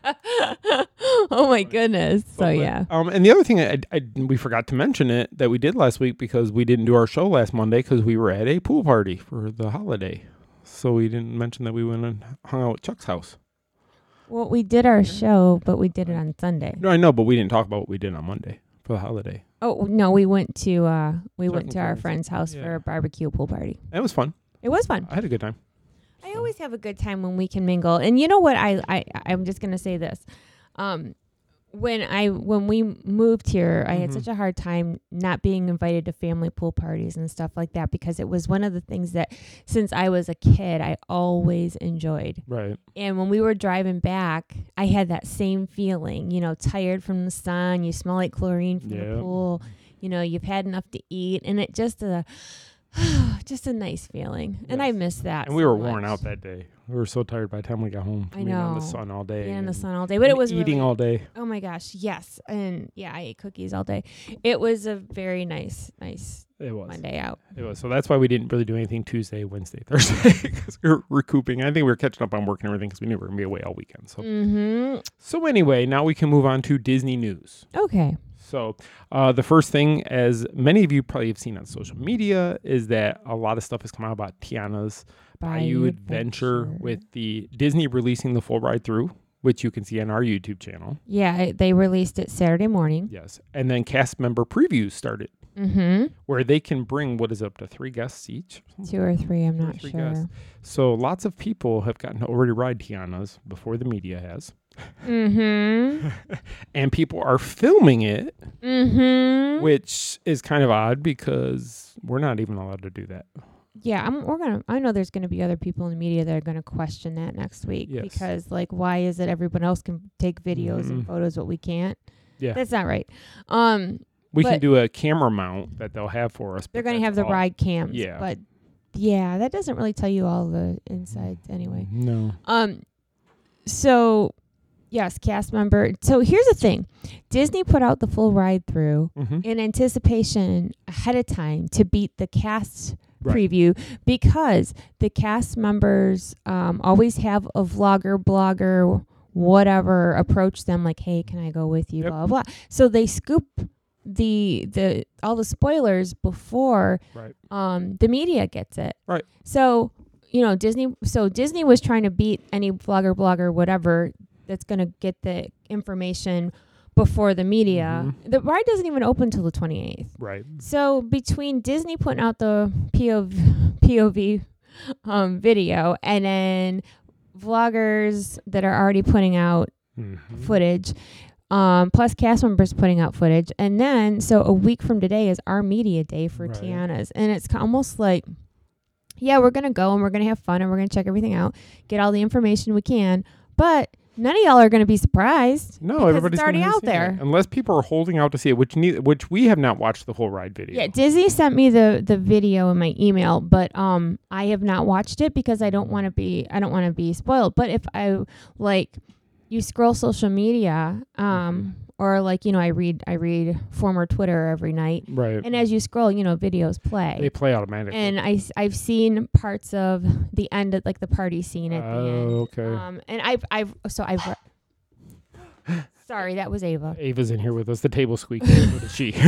Oh my goodness. So yeah. Um, and the other thing, I, I, we forgot to mention it, that we did last week because we didn't do our show last Monday because we were at a pool party for the holiday. So we didn't mention that we went and hung out at Chuck's house. Well, we did our show, but we did it on Sunday. No, I know, but we didn't talk about what we did on Monday for the holiday. Oh no, we went to uh we Chuck went and to our Karen's. friend's house Yeah. for a barbecue pool party. It was fun. It was fun. I had a good time. I always have a good time when we can mingle. And you know what? I, I I'm just gonna say this. Um, when I when we moved here, I had Mhm. such a hard time not being invited to family pool parties and stuff like that because it was one of the things that since I was a kid I always enjoyed. Right. And when we were driving back, I had that same feeling. You know, tired from the sun. You smell like chlorine from Yeah. the pool. You know, you've had enough to eat, and it just a just a nice feeling. And I miss that. And we so were worn much. out that day. We were so tired by the time we got home. I Being in the know. sun all day. Being in the and- sun all day. But it and was eating really- all day. Oh my gosh, yes. And yeah, I ate cookies all day. It was a very nice, nice It was. Monday out. It was. So that's why we didn't really do anything Tuesday, Wednesday, Thursday because we were recouping. I think we were catching up on work and everything because we knew we were going to be away all weekend. So. Mm-hmm. So anyway, now we can move on to Disney news. Okay. So uh, the first thing, as many of you probably have seen on social media, is that a lot of stuff has come out about Tiana's Bayou Bayou Adventure Adventure. with the Disney releasing the full ride through, which you can see on our YouTube channel. Yeah, it- they released it Saturday morning. Yes. And then cast member previews started, Mm-hmm. where they can bring, what is it, up to three guests each? Two or three, I'm Two or not three sure. guests. So lots of people have gotten to already ride Tiana's before the media has. Mm-hmm. And people are filming it, Mm-hmm. which is kind of odd because we're not even allowed to do that. Yeah, I'm, we're gonna. I know there's gonna be other people in the media that are gonna question that next week Yes. because, like, why is it everyone else can take videos Mhm. and photos, but we can't? Yeah. That's not right. Um, We can but do a camera mount that they'll have for us. they're but gonna that's have the all. ride cams. Yeah. but yeah, that doesn't really tell you all the insides anyway. No. Um, so yes, cast member. So here's the thing: Disney put out the full ride through Mhm. in anticipation ahead of time to beat the cast Right. preview because the cast members um, always have a vlogger, blogger, whatever approach them like, "Hey, can I go with you?" Yep. Blah blah. blah. So they scoop the the all the spoilers before Right. um, the media gets it. Right. So, you know, Disney, so Disney was trying to beat any vlogger, blogger, whatever that's going to get the information before the media. The ride doesn't even open till the twenty-eighth. Right. So between Disney putting out the P O V, P O V um, video and then vloggers that are already putting out Mhm. footage, um, plus cast members putting out footage. And then, so a week from today is our media day for Right. Tiana's. And it's ca- almost like, yeah, we're going to go and we're going to have fun and we're going to check everything out, get all the information we can. But none of y'all are going to be surprised. No, because everybody's it's already gonna have out seen it. there. Unless people are holding out to see it, which need, which we have not watched the whole ride video. Yeah, Disney sent me the the video in my email, but um, I have not watched it because I don't want to be I don't want to be spoiled. But if I like, you scroll social media, um, or like you know, I read I read former Twitter every night, Right. and as you scroll, you know, videos play. They play automatically. And I I've seen parts of the end of like the party scene at the end. Oh, okay. Um, and I've I've so I've. Re- Sorry, that was Ava. Ava's in here with us. The table squeaked. So did she?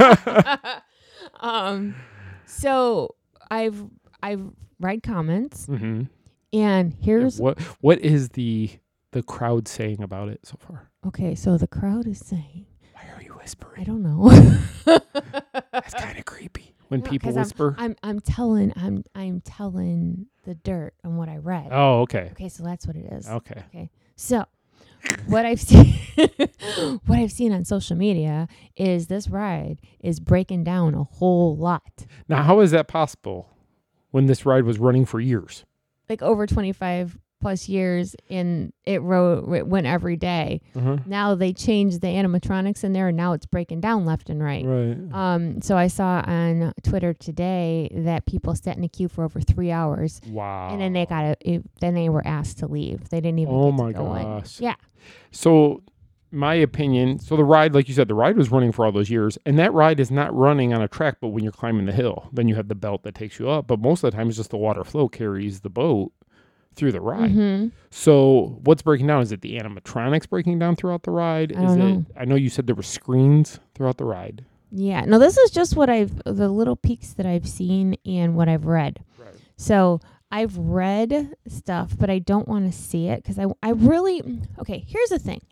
um, so I've I've read comments, hmm and here's what what is the the crowd saying about it so far? okay. So the crowd is saying, Why are you whispering? I don't know. That's kind of creepy when No, people 'cause I'm- whisper. I'm I'm telling I'm I'm telling the dirt on what I read. Oh, okay. Okay, so that's what it is. Okay. Okay, so what I've seen, what I've seen on social media is this ride is breaking down a whole lot. Now, how is that possible when this ride was running for years? Like over twenty-five plus years, and it rode, it went every day. Uh-huh. Now they changed the animatronics in there, and now it's breaking down left and right. Right. Um. So I saw on Twitter today that people sat in a queue for over three hours. Wow. And then they got it. Then they were asked to leave. They didn't even. Oh get my to go in. gosh. Yeah. So, my opinion, so the ride, like you said, the ride was running for all those years, and that ride is not running on a track, but when you're climbing the hill, then you have the belt that takes you up. But most of the time, it's just the water flow carries the boat through the ride. Mm-hmm. So, what's breaking down? Is it the animatronics breaking down throughout the ride? I is don't it? know. I know you said there were screens throughout the ride. Yeah. No, this is just what I've the little peeks that I've seen and what I've read. Right. So I've read stuff, but I don't want to see it because I I really okay. Here's the thing.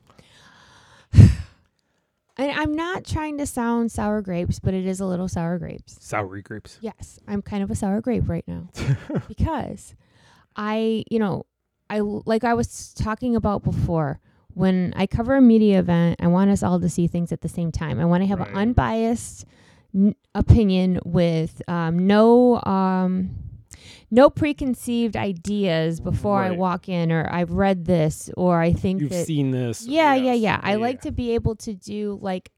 And I'm not trying to sound sour grapes, but it is a little sour grapes. Sour grapes. Yes, I'm kind of a sour grape right now because I, you know, I like I was talking about before. When I cover a media event, I want us all to see things at the same time. I want to have Right. an unbiased n- opinion with um, no um, no preconceived ideas before I Right. walk in, or I've read this, or I think You've that seen this. yeah, yeah, Yes. yeah. I like to be able to do like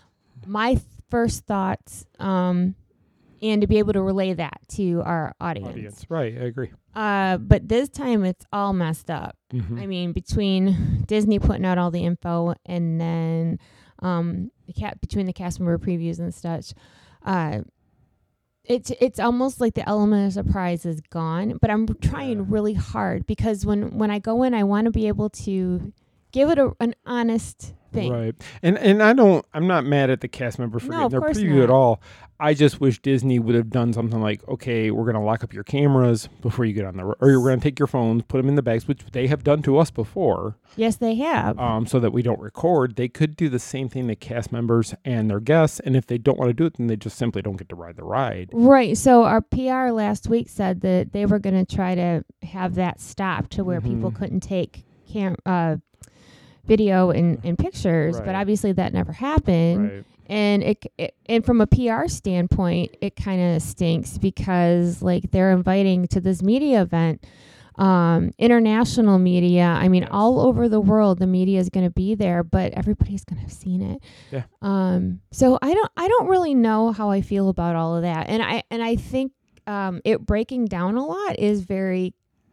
my th- first thoughts, um, and to be able to relay that to our audience. audience. Right, I agree. Uh, but this time it's all messed up. Mhm. I mean, between Disney putting out all the info and then um, the cat between the cast member previews and such, uh, it's it's almost like the element of surprise is gone. But I'm trying Yeah. really hard because when when I go in, I want to be able to give it a, an honest thing. Right. And and I don't I'm not mad at the cast members for No, getting of their course preview at not. all. I just wish Disney would have done something like, okay, we're going to lock up your cameras before you get on the ro- or you're going to take your phones, put them in the bags, which they have done to us before, Yes, they have. um, so that we don't record. They could do the same thing to cast members and their guests, and if they don't want to do it, then they just simply don't get to ride the ride. Right. So our P R last week said that they were going to try to have that stopped to where people Mhm. couldn't take cam- uh, video and, and pictures, but Right. obviously that never happened. Right. And it, c- it and from a P R standpoint, it kind of stinks because like they're inviting to this media event, um, international media. I mean, Yes. all over the world, the media is going to be there, but everybody's going to have seen it. Yeah. Um. So I don't. I don't really know how I feel about all of that, and I and I think um it breaking down a lot is very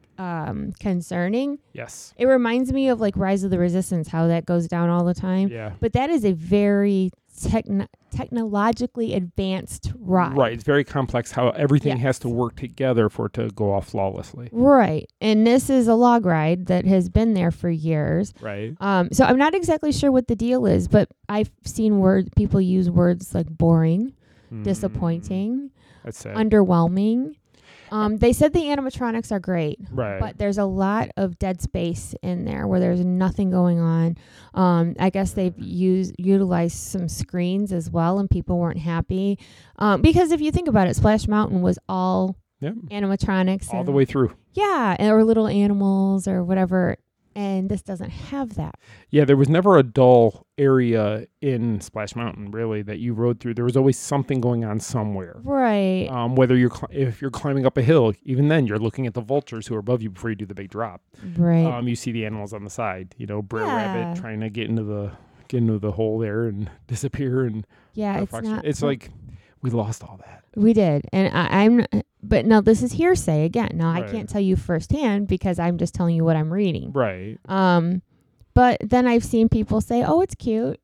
um concerning. Yes. It reminds me of like Rise of the Resistance, how that goes down all the time. Yeah. But that is a very techno- technologically advanced ride. Right. It's very complex how everything has Yes. to work together for it to go off flawlessly. Right. And this is a log ride that has been there for years. Right. Um, so I'm not exactly sure what the deal is, but I've seen word people use words like boring, Mm, disappointing, That's sad. underwhelming. Um, they said the animatronics are great, right. but there's a lot of dead space in there where there's nothing going on. Um, I guess they've used utilized some screens as well, and people weren't happy um, because if you think about it, Splash Mountain was all Yep. animatronics, All and, the way through. yeah, or little animals or whatever. And this doesn't have that. Yeah, there was never a dull area in Splash Mountain, really, that you rode through. There was always something going on somewhere. Right. Um, whether you're cl- if you're climbing up a hill, even then you're looking at the vultures who are above you before you do the big drop. Right. Um, you see the animals on the side. You know, Brer Yeah. Rabbit trying to get into the get into the hole there and disappear. And yeah, Fire it's Fox- not. It's like we lost all that. We did. And I, I'm, but now this is hearsay again. Now I Right. can't tell you firsthand because I'm just telling you what I'm reading. Right. Um, but then I've seen people say, "Oh, it's cute."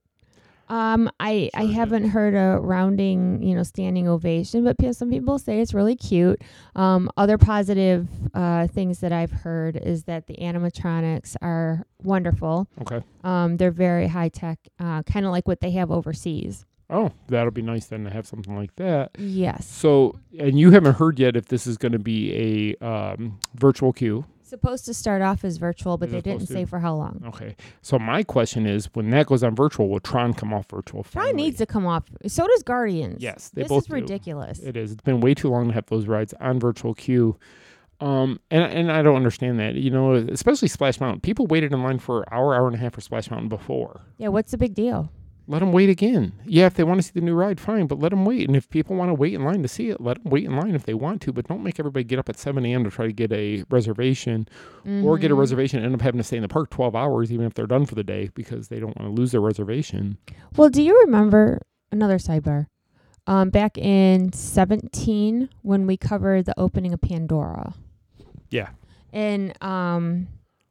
Um, I I Sure haven't is. heard a rounding, you know, standing ovation, but pe- some people say it's really cute. Um, other positive uh, things that I've heard is that the animatronics are wonderful. Okay. Um, they're very high tech, uh, kind of like what they have overseas. Oh, that'll be nice then to have something like that. Yes. So, and you haven't heard yet if this is going to be a um, virtual queue. Supposed to start off as virtual, but Is they it didn't supposed say to? for how long. Okay. So my question is, when that goes on virtual, will Tron come off virtual? Tron finally? needs to come off. So does Guardians. Yes, they this both is do. ridiculous. It is. It's been way too long to have those rides on virtual queue. Um, and and I don't understand that, you know, especially Splash Mountain. People waited in line for an hour, hour and a half for Splash Mountain before. Yeah, what's the big deal? Let them wait again. Yeah, if they want to see the new ride, fine, but let them wait. And if people want to wait in line to see it, let them wait in line if they want to, but don't make everybody get up at seven a.m. to try to get a reservation mm-hmm. or get a reservation and end up having to stay in the park twelve hours, even if they're done for the day, because they don't want to lose their reservation. Well, do you remember, another sidebar, um, back in seventeen when we covered the opening of Pandora? Yeah. And, um...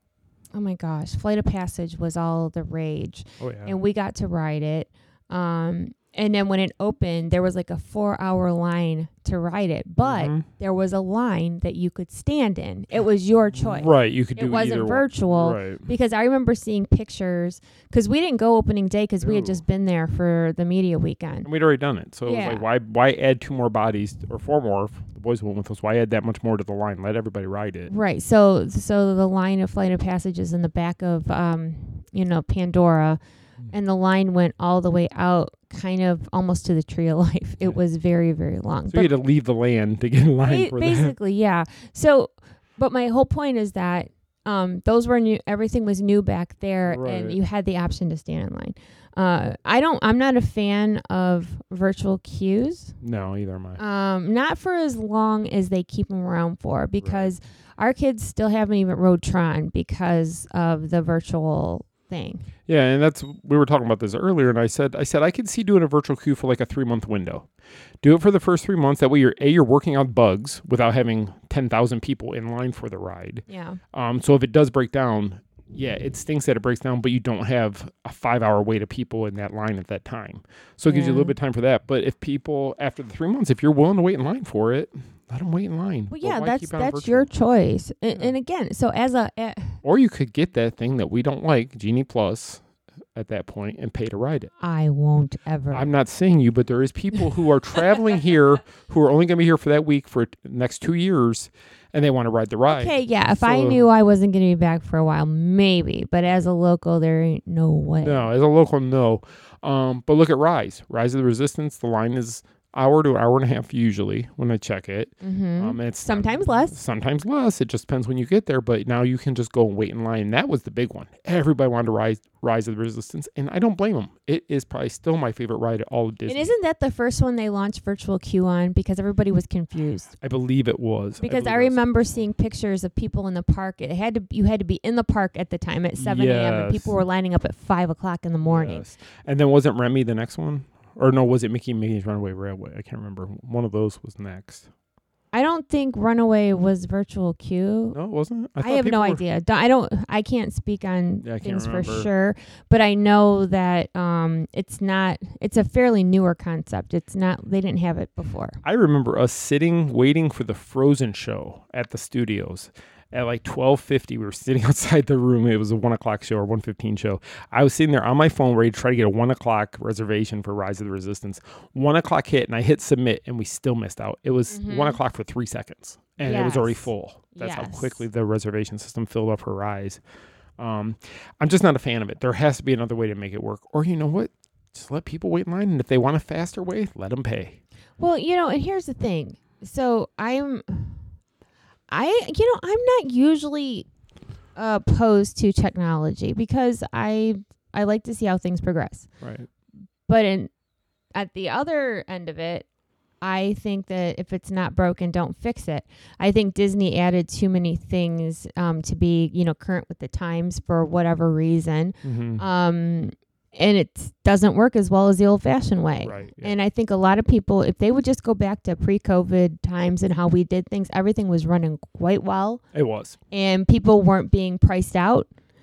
oh my gosh, Flight of Passage was all the rage. Oh, yeah. And we got to ride it. Um, and then when it opened, there was like a four hour line to ride it. But mm-hmm. there was a line that you could stand in. It was your choice. Right. You could do it wasn't either virtual. One. Right. Because I remember seeing pictures, because we didn't go opening day because we had just been there for the media weekend. And we'd already done it. So yeah. it was like, why why add two more bodies or four more if the boys went with us? Why add that much more to the line? Let everybody ride it. Right. So so the line of Flight of Passage is in the back of, um, you know, Pandora. And the line went all the way out, kind of almost to the Tree of Life. It was very, very long. So but you had to leave the land to get in line ba- for basically, that. yeah. So, but my whole point is that um, those were new. Everything was new back there, right. and you had the option to stand in line. Uh, I don't. I'm not a fan of virtual queues. No, either am I. Um, not for as long as they keep them around for, because right. our kids still haven't even rode Tron because of the virtual thing. Yeah, and that's we were talking about this earlier, and I said I said I could see doing a virtual queue for like a three month window. Do it for the first three months. That way, you're a you're working on bugs without having ten thousand people in line for the ride. Yeah. Um. So if it does break down, yeah, it stinks that it breaks down, but you don't have a five hour wait of people in that line at that time. So it gives yeah. you a little bit of time for that. But if people after the three months, if you're willing to wait in line for it, let them wait in line. Well, yeah, why that's keep it on that's virtual? your choice. And, Yeah. and again, so as a, a Or you could get that thing that we don't like, Genie Plus, at that point and pay to ride it. I won't ever. I'm not saying you, but there is people who are traveling here who are only going to be here for that week for the next two years, and they want to ride the ride. Okay, yeah. If So- I knew I wasn't going to be back for a while, maybe. But as a local, there ain't no way. No, as a local, no. Um, but look at Rise. Rise of the Resistance, the line is hour to an hour and a half usually when I check it. Mm-hmm. Um, it's Sometimes less. Sometimes less. It just depends when you get there. But now you can just go and wait in line. And that was the big one. Everybody wanted to ride Rise of the Resistance, and I don't blame them. It is probably still my favorite ride at all of Disney. And isn't that the first one they launched virtual queue on because everybody was confused? I believe it was. Because I, believe it was. remember seeing pictures of people in the park. It had to you had to be in the park at the time at seven a.m. and Yes. people were lining up at five o'clock in the morning. Yes. And then wasn't Remy the next one? Or no, was it Mickey and Minnie's Runaway Railway? I can't remember. One of those was next. I don't think Runaway was virtual queue. No, it wasn't. I, thought have no people were- idea. Do- I don't. I can't speak on Yeah, I can't things for remember. sure, but I know that um, it's not. It's a fairly newer concept. It's not. They didn't have it before. I remember us sitting waiting for the Frozen show at the studios. At like twelve fifty, we were sitting outside the room. It was a one o'clock show or one fifteen show. I was sitting there on my phone ready to try to get a one o'clock reservation for Rise of the Resistance. One o'clock hit, and I hit submit, and we still missed out. It was Mhm. one o'clock for three seconds, and it was already Yes. full. That's how Yes. quickly the reservation system filled up for Rise. Um, I'm just not a fan of it. There has to be another way to make it work. Or you know what? Just let people wait in line, and if they want a faster way, let them pay. Well, you know, and here's the thing. So I'm, I, you know, I'm not usually opposed to technology because I, I like to see how things progress. Right. But in, at the other end of it, I think that if it's not broken, don't fix it. I think Disney added too many things um, to be, you know, current with the times for whatever reason. Mm-hmm. Um, and it doesn't work as well as the old-fashioned way. Right, yeah. And I think a lot of people, if they would just go back to pre-COVID times and how we did things, everything was running quite well. It was. And people weren't being priced out.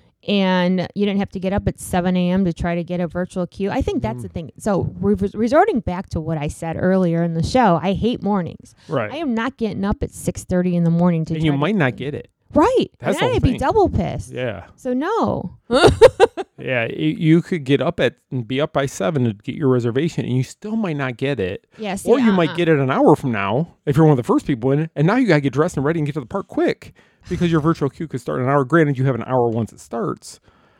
And you didn't have to get up at seven a.m. to try to get a virtual queue. I think that's Mm. the thing. So re- resorting back to what I said earlier in the show, I hate mornings. Right. I am not getting up at six thirty in the morning to and try you to- might not get it. Right. That's and the whole I'd be thing. double pissed. Yeah. So no. Yeah, y- you could get up at and be up by seven to get your reservation, and you still might not get it. Yeah, see, or you uh-uh. might get it an hour from now if you're one of the first people in it, and now you gotta get dressed and ready and get to the park quick because your virtual queue could start in an hour. Granted, you have an hour once it starts,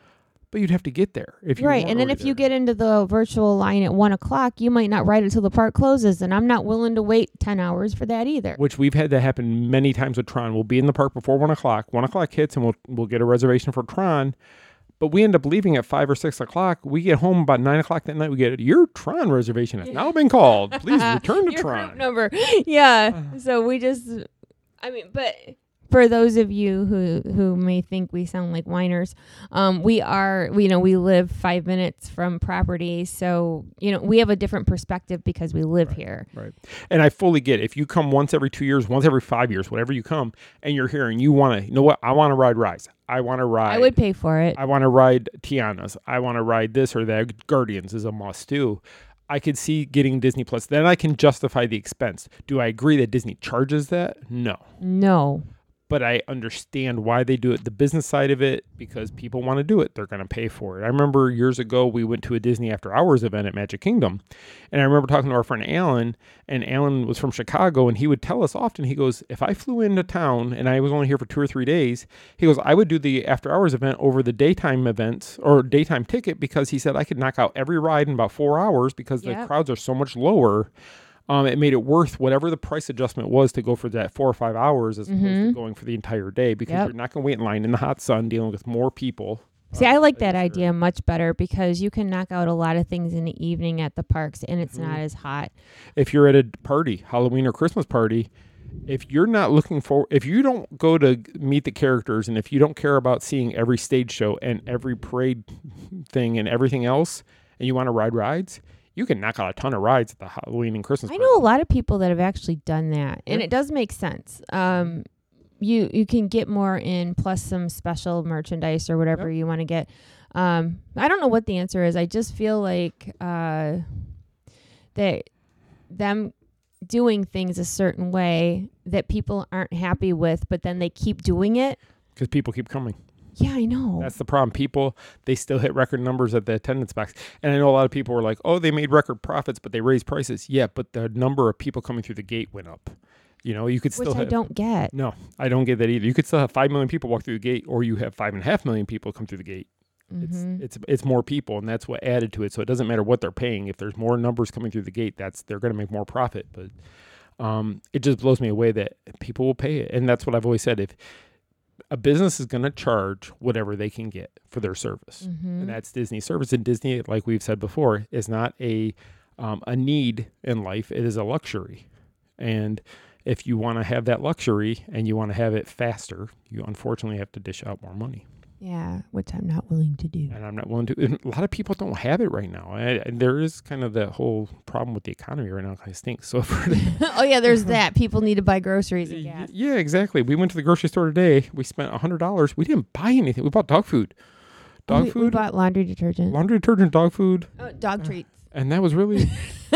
but you'd have to get there if you Right, weren't and then already if you there. get into the virtual line at one o'clock, you might not ride it till the park closes, and I'm not willing to wait ten hours for that either. Which we've had that happen many times with Tron. We'll be in the park before one o'clock. One o'clock hits, and we'll we'll get a reservation for Tron. But we end up leaving at five or six o'clock. We get home about nine o'clock that night. We get your Tron reservation has now been called. Please return to Your Tron. group number, yeah. So we just, I mean, but for those of you who who may think we sound like whiners, um, we are, we, you know, we live five minutes from property, so you know we have a different perspective because we live Right, here. Right. And I fully get it. If you come once every two years, once every five years, whatever you come, and you're here and you want to, you know what? I want to ride Rise. I want to ride. I would pay for it. I want to ride Tiana's. I want to ride this or that. Guardians is a must too. I could see getting Disney Plus. Then I can justify the expense. Do I agree that Disney charges that? No. No. But I understand why they do it, the business side of it, because people want to do it. They're going to pay for it. I remember years ago, we went to a Disney After Hours event at Magic Kingdom. And I remember talking to our friend Alan, and Alan was from Chicago, and he would tell us often, he goes, if I flew into town and I was only here for two or three days, he goes, I would do the After Hours event over the daytime events or daytime ticket because he said I could knock out every ride in about four hours because Yep. the crowds are so much lower. Um, it made it worth whatever the price adjustment was to go for that four or five hours as opposed to going for the entire day because Yep. you're not going to wait in line in the hot sun dealing with more people. See, Uh, I like that sure. idea much better because you can knock out a lot of things in the evening at the parks and it's Mm-hmm. not as hot. If you're at a party, Halloween or Christmas party, if you're not looking for, if you don't go to meet the characters and if you don't care about seeing every stage show and every parade thing and everything else, and you want to ride rides, you can knock out a ton of rides at the Halloween and Christmas I party. know a lot of people that have actually done that, and Yeah. it does make sense. Um, you you can get more in, plus some special merchandise or whatever you want to get. Um, I don't know what the answer is. I just feel like uh, that them doing things a certain way that people aren't happy with, but then they keep doing it. Because people keep coming. Yeah, I know. That's the problem. People, they still hit record numbers at the attendance box. And I know a lot of people were like, oh, they made record profits, but they raised prices. Yeah, but the number of people coming through the gate went up. You know, you could still Which I have, don't get. No, I don't get that either. You could still have five million people walk through the gate, or you have five and a half million people come through the gate. Mhm. It's it's it's more people, and that's what added to it. So it doesn't matter what they're paying. If there's more numbers coming through the gate, that's they're going to make more profit. But um, it just blows me away that people will pay it, and that's what I've always said. If a business is going to charge whatever they can get for their service, Mhm. and that's Disney service. And Disney, like we've said before, is not a um, a need in life. It is a luxury, and if you want to have that luxury and you want to have it faster, you unfortunately have to dish out more money. Yeah, which I'm not willing to do. And I'm not willing to. And a lot of people don't have it right now. And, and there is kind of that whole problem with the economy right now. It kind of stinks. So, for Oh yeah, there's that. People need to buy groceries and gas. yeah, exactly. We went to the grocery store today. We spent a hundred dollars. We didn't buy anything. We bought dog food, dog we, food, we bought laundry detergent. laundry detergent, dog food, Oh, dog treats. and that was really.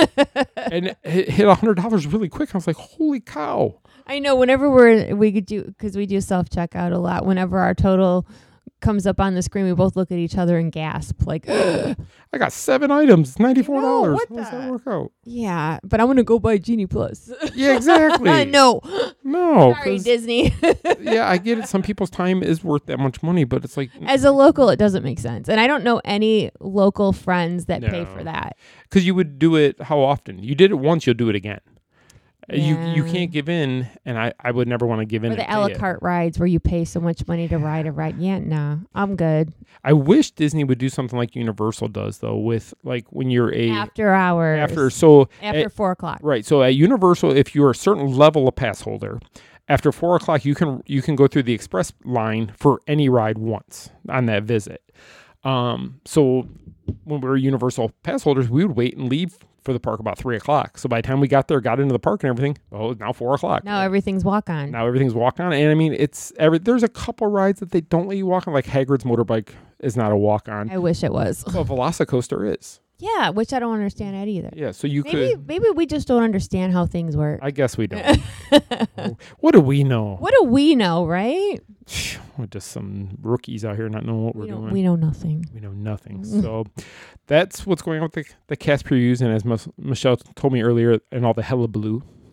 And it hit a hundred dollars really quick. I was like, "Holy cow!" I know. Whenever we're we could do because we do self checkout a lot. Whenever our total comes up on the screen, we both look at each other and gasp like, I got seven items, ninety four dollars. what How does that the- work out? "Yeah, but I'm gonna go buy Genie Plus." Yeah, exactly. no, No, sorry, 'cause- Disney. yeah, I get it. Some people's time is worth that much money, but it's like As a local, it doesn't make sense, and I don't know any local friends that pay No. for that. because you would do it how often? You did it once, you'll do it again. Uh, You you Yeah. can't give in, and I, I would never want to give in. Or the and a la pay it. carte rides where you pay so much money to ride a ride. Yeah, nah, I'm good. I wish Disney would do something like Universal does, though, with like when you're a After hours. after so After at- four o'clock. right. So at Universal, if you're a certain level of pass holder, after four o'clock, you can you can go through the express line for any ride once on that visit. Um, so when we were Universal pass holders, we would wait and leave for the park about three o'clock. So by the time we got there, got into the park and everything, oh, now four o'clock. Now everything's walk on. Now everything's walk on, and I mean it's every. There's a couple rides that they don't let you walk on, like Hagrid's motorbike is not a walk on. I wish it was. Well, Velocicoaster is. Yeah, which I don't understand that either. Yeah, so you Maybe could. maybe we just don't understand how things work. I guess we don't. Oh, what do we know? What do we know, right? We're just some rookies out here not knowing what We we're don't doing. we know nothing. We know nothing. So that's what's going on with the, the cast previews. And as Ms- Michelle told me earlier, and all the hullabaloo.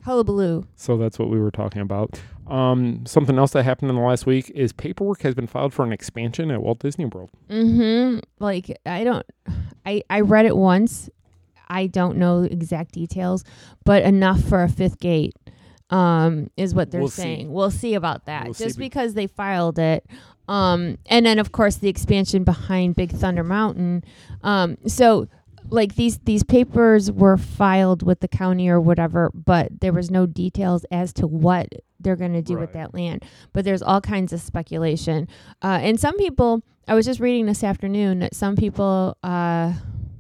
Hullabaloo. So that's what we were talking about. Um, something else that happened in the last week is paperwork has been filed for an expansion at Walt Disney World. Mm-hmm. Like, I don't, I, I read it once. I don't know exact details, but enough for a fifth gate um, is what they're We'll saying. see. We'll see about that. We'll Just see. because they filed it. Um, and then, of course, the expansion behind Big Thunder Mountain. Um, so, like, these, these papers were filed with the county or whatever, but there was no details as to what they're going to do with Right. that land. But there's all kinds of speculation. Uh, and some people, I was just reading this afternoon that some people... Uh,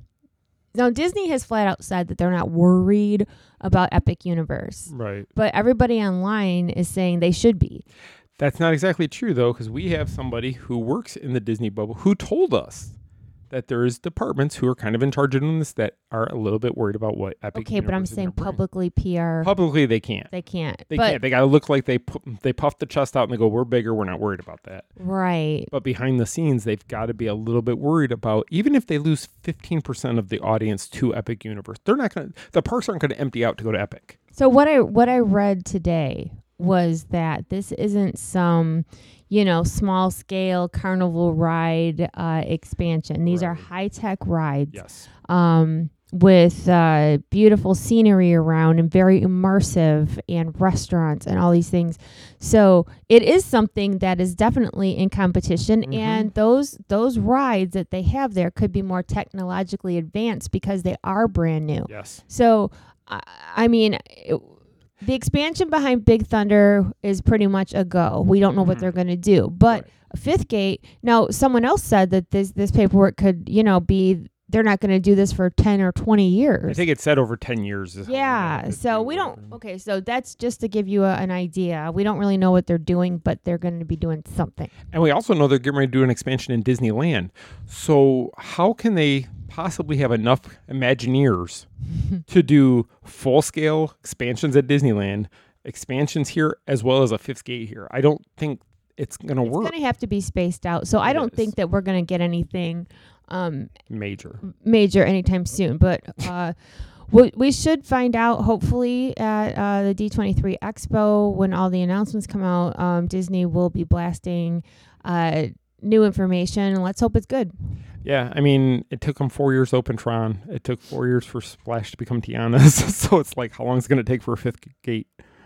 Now, Disney has flat out said that they're not worried about Epic Universe. Right. But everybody online is saying they should be. That's not exactly true, though, because we have somebody who works in the Disney bubble who told us that there is departments who are kind of in charge of doing this that are a little bit worried about what Epic Okay, but I'm Universe is saying gonna bring. publicly P R. Publicly, they can't. They can't. They but, can't. They got to look like they pu- they puff the chest out and they go, "We're bigger. We're not worried about that." Right. But behind the scenes, they've got to be a little bit worried about, even if they lose fifteen percent of the audience to Epic Universe, they're not going to, the parks aren't going to empty out to go to Epic. So what I what I read today was that this isn't some, you know, small scale carnival ride uh, expansion. These are Right. high tech rides. Yes. Um, with uh, beautiful scenery around and very immersive and restaurants and all these things. So it is something that is definitely in competition. Mhm. And those those rides that they have there could be more technologically advanced because they are brand new. Yes. So, I I mean, it, the expansion behind Big Thunder is pretty much a go. We don't know what Mhm. they're going to do. But Right. a fifth gate, now someone else said that this this paperwork could, you know, be, they're not going to do this for ten or twenty I years. think it said over ten years. is how long they Yeah. have to So do we it. don't, okay, so that's just to give you a, an idea. We don't really know what they're doing, but they're going to be doing something. And we also know they're getting ready to do an expansion in Disneyland. So how can they possibly have enough Imagineers to do full-scale expansions at Disneyland, expansions here, as well as a fifth gate here? I don't think it's going to It's work. going to have to be spaced out. So I It don't is. think that we're going to get anything um, Major. major anytime soon. But uh, we, we should find out, hopefully, at uh, the D twenty-three Expo, when all the announcements come out. Um, Disney will be blasting uh, new information, and let's hope it's good. Yeah, I mean, it took them four years to open Tron. It took four years for Splash to become Tiana's. So it's like, how long is it going to take for a fifth gate?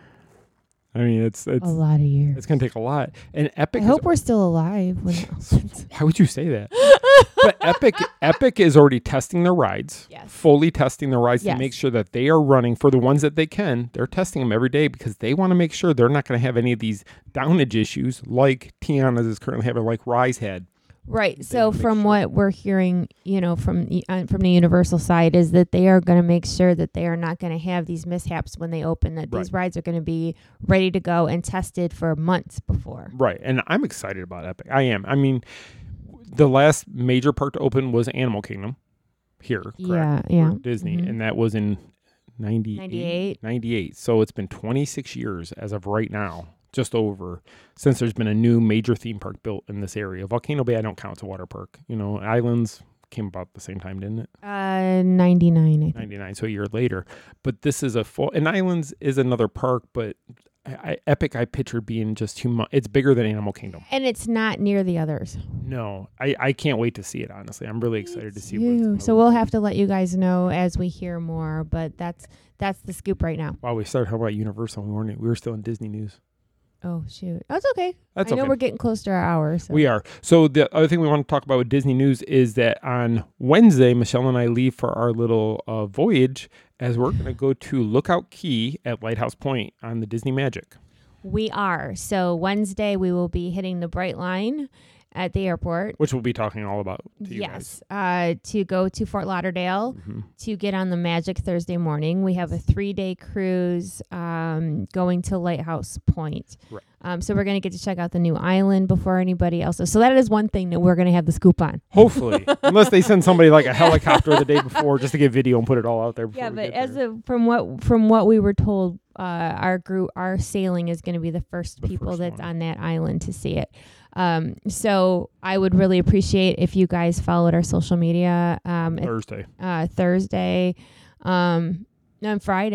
I mean, it's it's A lot of years. it's going to take a lot. And Epic. I is- hope we're still alive. When Why would you say that? But Epic Epic is already testing their rides, Yes. fully testing the rides Yes. to make sure that they are running for the ones that they can. They're testing them every day because they want to make sure they're not going to have any of these downage issues like Tiana's is currently having, like Rise had. Right. So wanna make from sure. what we're hearing, you know, from the- uh, from the Universal side, is that they are going to make sure that they are not going to have these mishaps when they open. That these Right. rides are going to be ready to go and tested for months before. Right. And I'm excited about Epic. I am. I mean, the last major park to open was Animal Kingdom here. Correct? Yeah, yeah. For Disney. Mhm. And that was in ninety-eight. ninety-eight. ninety-eight. So it's been twenty-six years as of right now, just over, since there's been a new major theme park built in this area. Volcano Bay, I don't count as a water park. You know, Islands came about the same time, didn't it? Uh, ninety-nine. I think. ninety-nine, so a year later. But this is a full, and Islands is another park, but I, I, Epic I picture being just too much. It's bigger than Animal Kingdom. And it's not near the others. No, I, I can't wait to see it, honestly. I'm really excited to see what it's Ew. gonna So look we'll like. have to let you guys know as we hear more. But that's that's the scoop right now. Wow, we started talking about Universal. We weren't. We were still in Disney news. Oh shoot, that's okay. That's I know okay. we're getting close to our hour. So. We are. So the other thing we want to talk about with Disney News is that on Wednesday, Michelle and I leave for our little uh, voyage as we're going to go to Lookout Key at Lighthouse Point on the Disney Magic. We are. So Wednesday we will be hitting the Bright Line at the airport. Which we'll be talking all about to you Yes, uh, to go to Fort Lauderdale guys. Mm-hmm. to get on the Magic Thursday morning. We have a three-day cruise um, going to Lighthouse Point. Right. Um, so we're going to get to check out the new island before anybody else. So that is one thing that we're going to have the scoop on. Hopefully. Unless they send somebody like a helicopter the day before just to get video and put it all out there. Before Yeah, we but get as there. of from what from what we were told, uh, our group, our sailing is going to be the first The people first that's one. on that island to see it. Um, so I would really appreciate if you guys followed our social media. Um, it- Thursday. uh, Thursday, um, and Friday.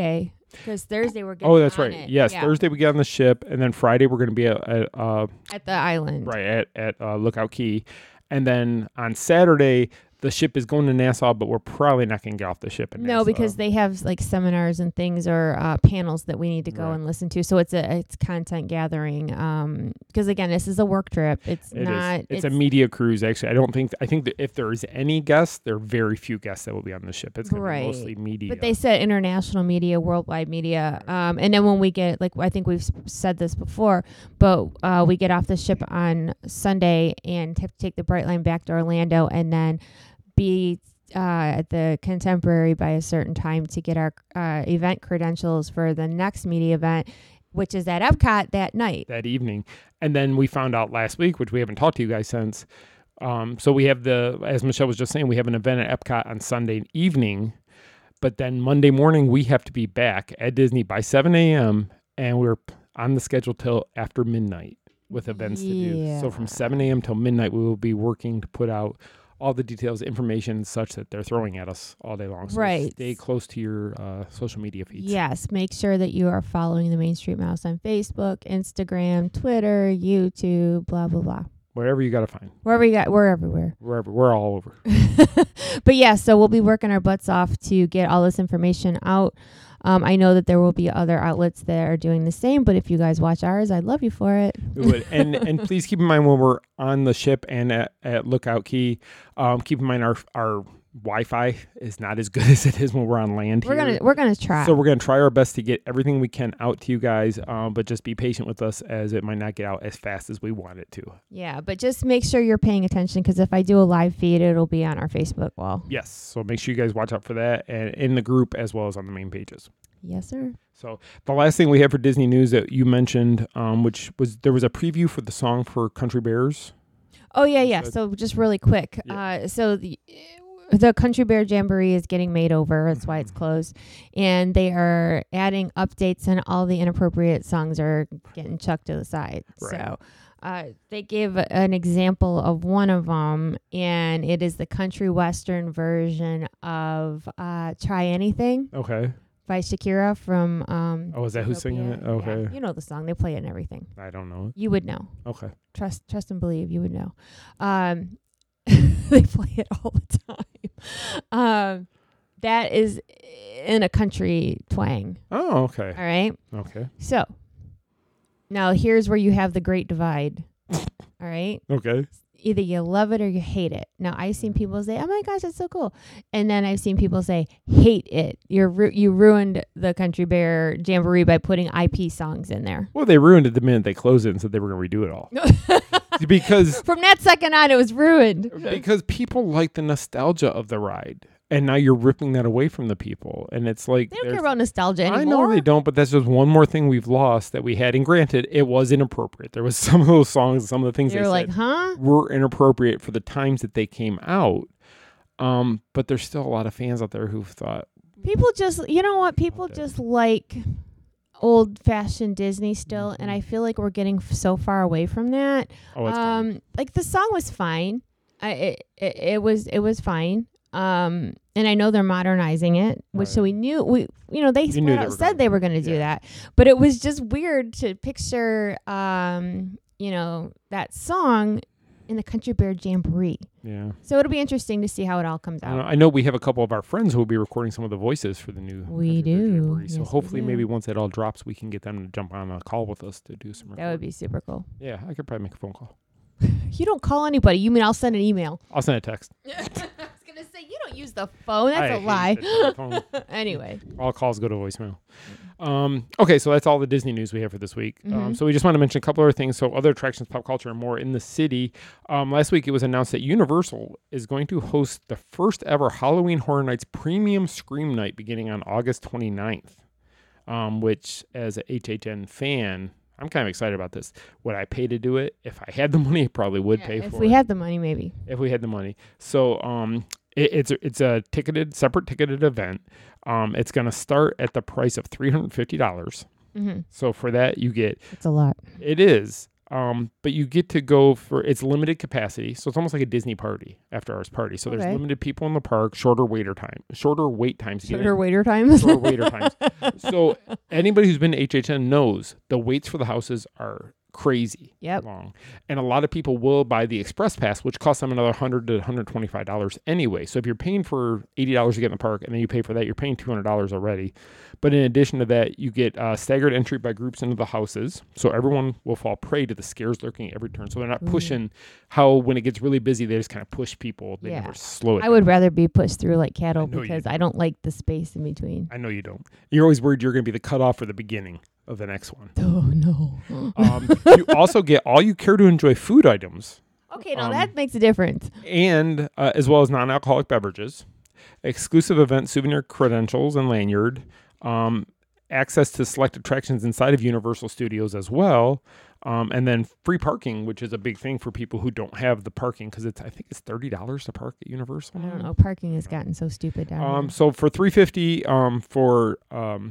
Because Thursday we're getting Oh, that's on right. it. Yes, Yeah. Thursday we get on the ship, and then Friday we're going to be at, at uh, At the island. right at at uh, Lookout Key, and then on Saturday the ship is going to Nassau, but we're probably not going to get off the ship in No, Nassau. because they have like seminars and things or uh, panels that we need to go Right. and listen to. So it's a it's content gathering. Um, because again, this is a work trip. It's It is. not. It's, a media cruise. Actually, I don't think. I think that if there is any guests, there are very few guests that will be on the ship. It's going to Right. be mostly media. But they said international media, worldwide media. Um, and then when we get, like, I think we've s- said this before, but uh, we get off the ship on Sunday and have to take the Bright Line back to Orlando and then be uh, at the Contemporary by a certain time to get our uh, event credentials for the next media event, which is at Epcot that night. that evening. And then we found out last week, which we haven't talked to you guys since. Um, so we have the, as Michelle was just saying, we have an event at Epcot on Sunday evening, but then Monday morning we have to be back at Disney by seven a.m. and we're on the schedule till after midnight with events to do. So from seven a.m. till midnight, we will be working to put out all the details, information such that they're throwing at us all day long. So Right. stay close to your uh, social media feeds. Yes, make sure that you are following the Main Street Mouse on Facebook, Instagram, Twitter, YouTube, blah, blah, blah. Wherever you got to find. Wherever you got, we're everywhere. Wherever. We're all over. But yeah, so we'll be working our butts off to get all this information out. Um, I know that there will be other outlets that are doing the same, but if you guys watch ours, I'd love you for it. We would. And and please keep in mind when we're on the ship and at, at Lookout Key, um, keep in mind our our Wi-Fi is not as good as it is when we're on land We're here. gonna we're gonna try. So we're gonna try our best to get everything we can out to you guys, um, but just be patient with us as it might not get out as fast as we want it to. Yeah, but just make sure you're paying attention because if I do a live feed, it'll be on our Facebook wall. Yes. So make sure you guys watch out for that and in the group as well as on the main pages. Yes, sir. So the last thing we have for Disney news that you mentioned, um, which was there was a preview for the song for Country Bears. Oh yeah, yeah. So- So just really quick. Yeah. Uh, so the the Country Bear Jamboree is getting made over. That's why it's closed, and they are adding updates, and all the inappropriate songs are getting chucked to the side. Right. So. Uh, they gave an example of one of them, and it is the country western version of uh, "Try Anything" Okay. by Shakira from. Um, Oh, is that who's singing it? Zootopia. Yeah, Okay. you know the song; they play it and everything. I don't know. You would know. Okay. Trust, trust and believe. You would know. Um, they play it all the time. Um, that is in a country twang. Oh, okay. All right. Okay. So now here's where you have the great divide. All right. Okay. Either you love it or you hate it. Now I've seen people say, "Oh my gosh, that's so cool," and then I've seen people say, "Hate it. You're ru- you ruined the Country Bear Jamboree by putting I P songs in there." Well, they ruined it the minute they closed it and said they were going to redo it all. because From that second on, it was ruined. because people like the nostalgia of the ride, and now you're ripping that away from the people, and it's like They don't there's- care about nostalgia anymore. I know they don't, but that's just one more thing we've lost that we had. And granted, it was inappropriate. There was some of those songs, some of the things You're they like, said huh? were inappropriate for the times that they came out. Um, but there's still a lot of fans out there who've thought, People just, you know what? People Okay. just like old fashioned Disney still, and I feel like we're getting f- so far away from that. "Oh, it's gone." Um, like the song was fine. I it, it, it was it was fine. Um, and I know they're modernizing it, which so Right. we knew we you know they You flat knew they out were said gonna they do were it. going to do Yeah. that, but it was just weird to picture um you know that song in the Country Bear Jamboree. Yeah. So it'll be interesting to see how it all comes I know, out. I know we have a couple of our friends who will be recording some of the voices for the new. We Country Bear do. Jamboree. So Yes, we hopefully, do. maybe once that all drops, we can get them to jump on a call with us to do some. That would recording. be super cool. Yeah, I could probably make a phone call. You don't call anybody. You mean I'll send an email? I'll send a text. I was gonna say you don't use the phone. That's I a hate lie. the telephone. Anyway, All calls go to voicemail. Um, okay, so that's all the Disney news we have for this week. Um, Mhm. so we just want to mention a couple other things. So other attractions, pop culture, and more in the city. Um, last week it was announced that Universal is going to host the first ever Halloween Horror Nights Premium Scream Night beginning on August twenty-ninth, um, which as a H H N fan, I'm kind of excited about this. Would I pay to do it? If I had the money, I probably would Yeah, pay if for we it. had the money, maybe. if we had the money. So um, it, it's a, it's a ticketed, separate ticketed event. Um, it's going to start at the price of three hundred fifty dollars. Mm-hmm. So for that, you get, It's a lot. it is, Um, but you get to go for, it's limited capacity. So it's almost like a Disney party, after hours party. So Okay. there's limited people in the park, shorter waiter time, shorter wait times. to get Shorter in. waiter times. Shorter waiter times. So anybody who's been to H H N knows the waits for the houses are crazy Yep. long. And a lot of people will buy the express pass, which costs them another one hundred to one hundred twenty-five dollars anyway. So if you're paying for eighty dollars to get in the park and then you pay for that, you're paying two hundred dollars already. But in addition to that, you get uh, staggered entry by groups into the houses. So everyone will fall prey to the scares lurking at every turn. So they're not pushing how when it gets really busy, they just kind of push people. They Yeah. never slow it I down. would rather be pushed through like cattle know you because do. I don't like the space in between. I know you don't. You're always worried you're going to be the cutoff for the beginning of the next one. Oh, no. Um, you also get all you care to enjoy food items. Okay, now Um, that makes a difference. and uh, as well as non-alcoholic beverages, exclusive event souvenir credentials and lanyard, um, access to select attractions inside of Universal Studios as well, um, and then free parking, which is a big thing for people who don't have the parking because it's I think it's thirty dollars to park at Universal. I don't know. Parking has gotten so stupid down Um, here. so for three fifty, um, for um,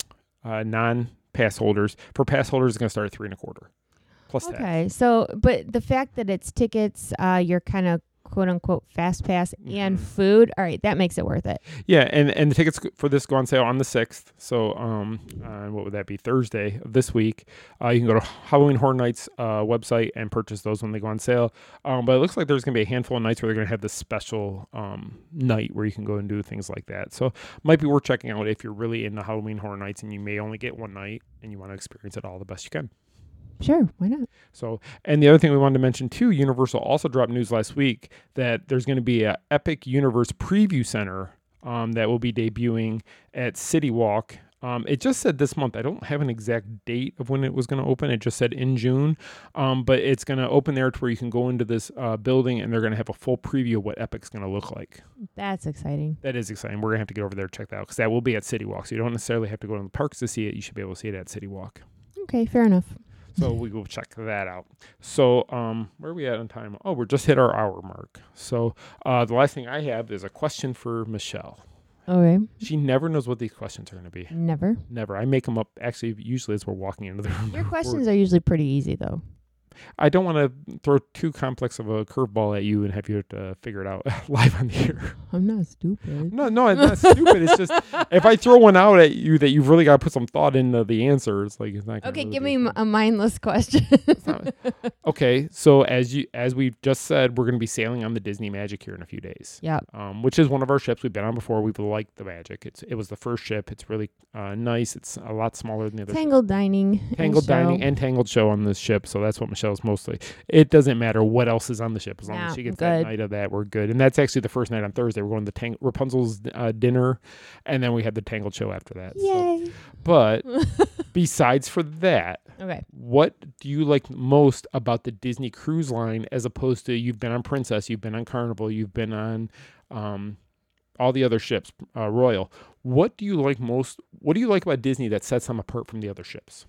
uh, non-pass holders, for pass holders, it's going to start at three and a quarter plus tax. Okay, so but the fact that it's tickets, uh, you're kind of quote unquote fast pass and Mm-hmm. food. All right, that makes it worth it. Yeah, and, and the tickets for this go on sale on the sixth. So, um, uh, what would that be? Thursday of this week. Uh, you can go to Halloween Horror Nights uh, website and purchase those when they go on sale. Um, but it looks like there's going to be a handful of nights where they're going to have this special um, night where you can go and do things like that. So, might be worth checking out if you're really into Halloween Horror Nights and you may only get one night and you want to experience it all the best you can. Sure, why not? So, and the other thing we wanted to mention too, Universal also dropped news last week that there's going to be a Epic Universe Preview Center um, that will be debuting at City Walk. Um, it just said this month. I don't have an exact date of when it was going to open. It just said in June, um, but it's going to open there to where you can go into this uh, building and they're going to have a full preview of what Epic's going to look like. That's exciting. That is exciting. We're going to have to get over there and check that out because that will be at City Walk. So you don't necessarily have to go to the parks to see it. You should be able to see it at City Walk. Okay, fair enough. So we will check that out. So um, where are we at on time? Oh, we're just hit our hour mark. So uh, the last thing I have is a question for Michelle. Okay. She never knows what these questions are going to be. Never. Never. I make them up actually usually as we're walking into the room. Your questions are usually pretty easy though. I don't want to throw too complex of a curveball at you and have you have to figure it out live on the air. I'm not stupid. No, no, it's not stupid. It's just if I throw one out at you that you've really got to put some thought into the answer, it's like it's not. Okay, really give be me fun. m- a mindless question. Not- okay, so as you as we just said, we're going to be sailing on the Disney Magic here in a few days. Yeah. Um, which is one of our ships we've been on before. We've liked the Magic. It's it was the first ship. It's really uh, nice. It's a lot smaller than the other. Tangled dining. Ship. Tangled and dining show. and Tangled show on this ship. So that's what Michelle's mostly. It doesn't matter what else is on the ship as long Nah, as she gets I'm that good. night of that. We're good. And that's actually the first night on Thursday. We're going to the Tang- Rapunzel's uh, dinner, and then we have the Tangled show after that. So, Yay. but besides for that. Okay. What do you like most about the Disney Cruise Line as opposed to you've been on Princess, you've been on Carnival, you've been on um, all the other ships, uh, Royal. What do you like most? What do you like about Disney that sets them apart from the other ships?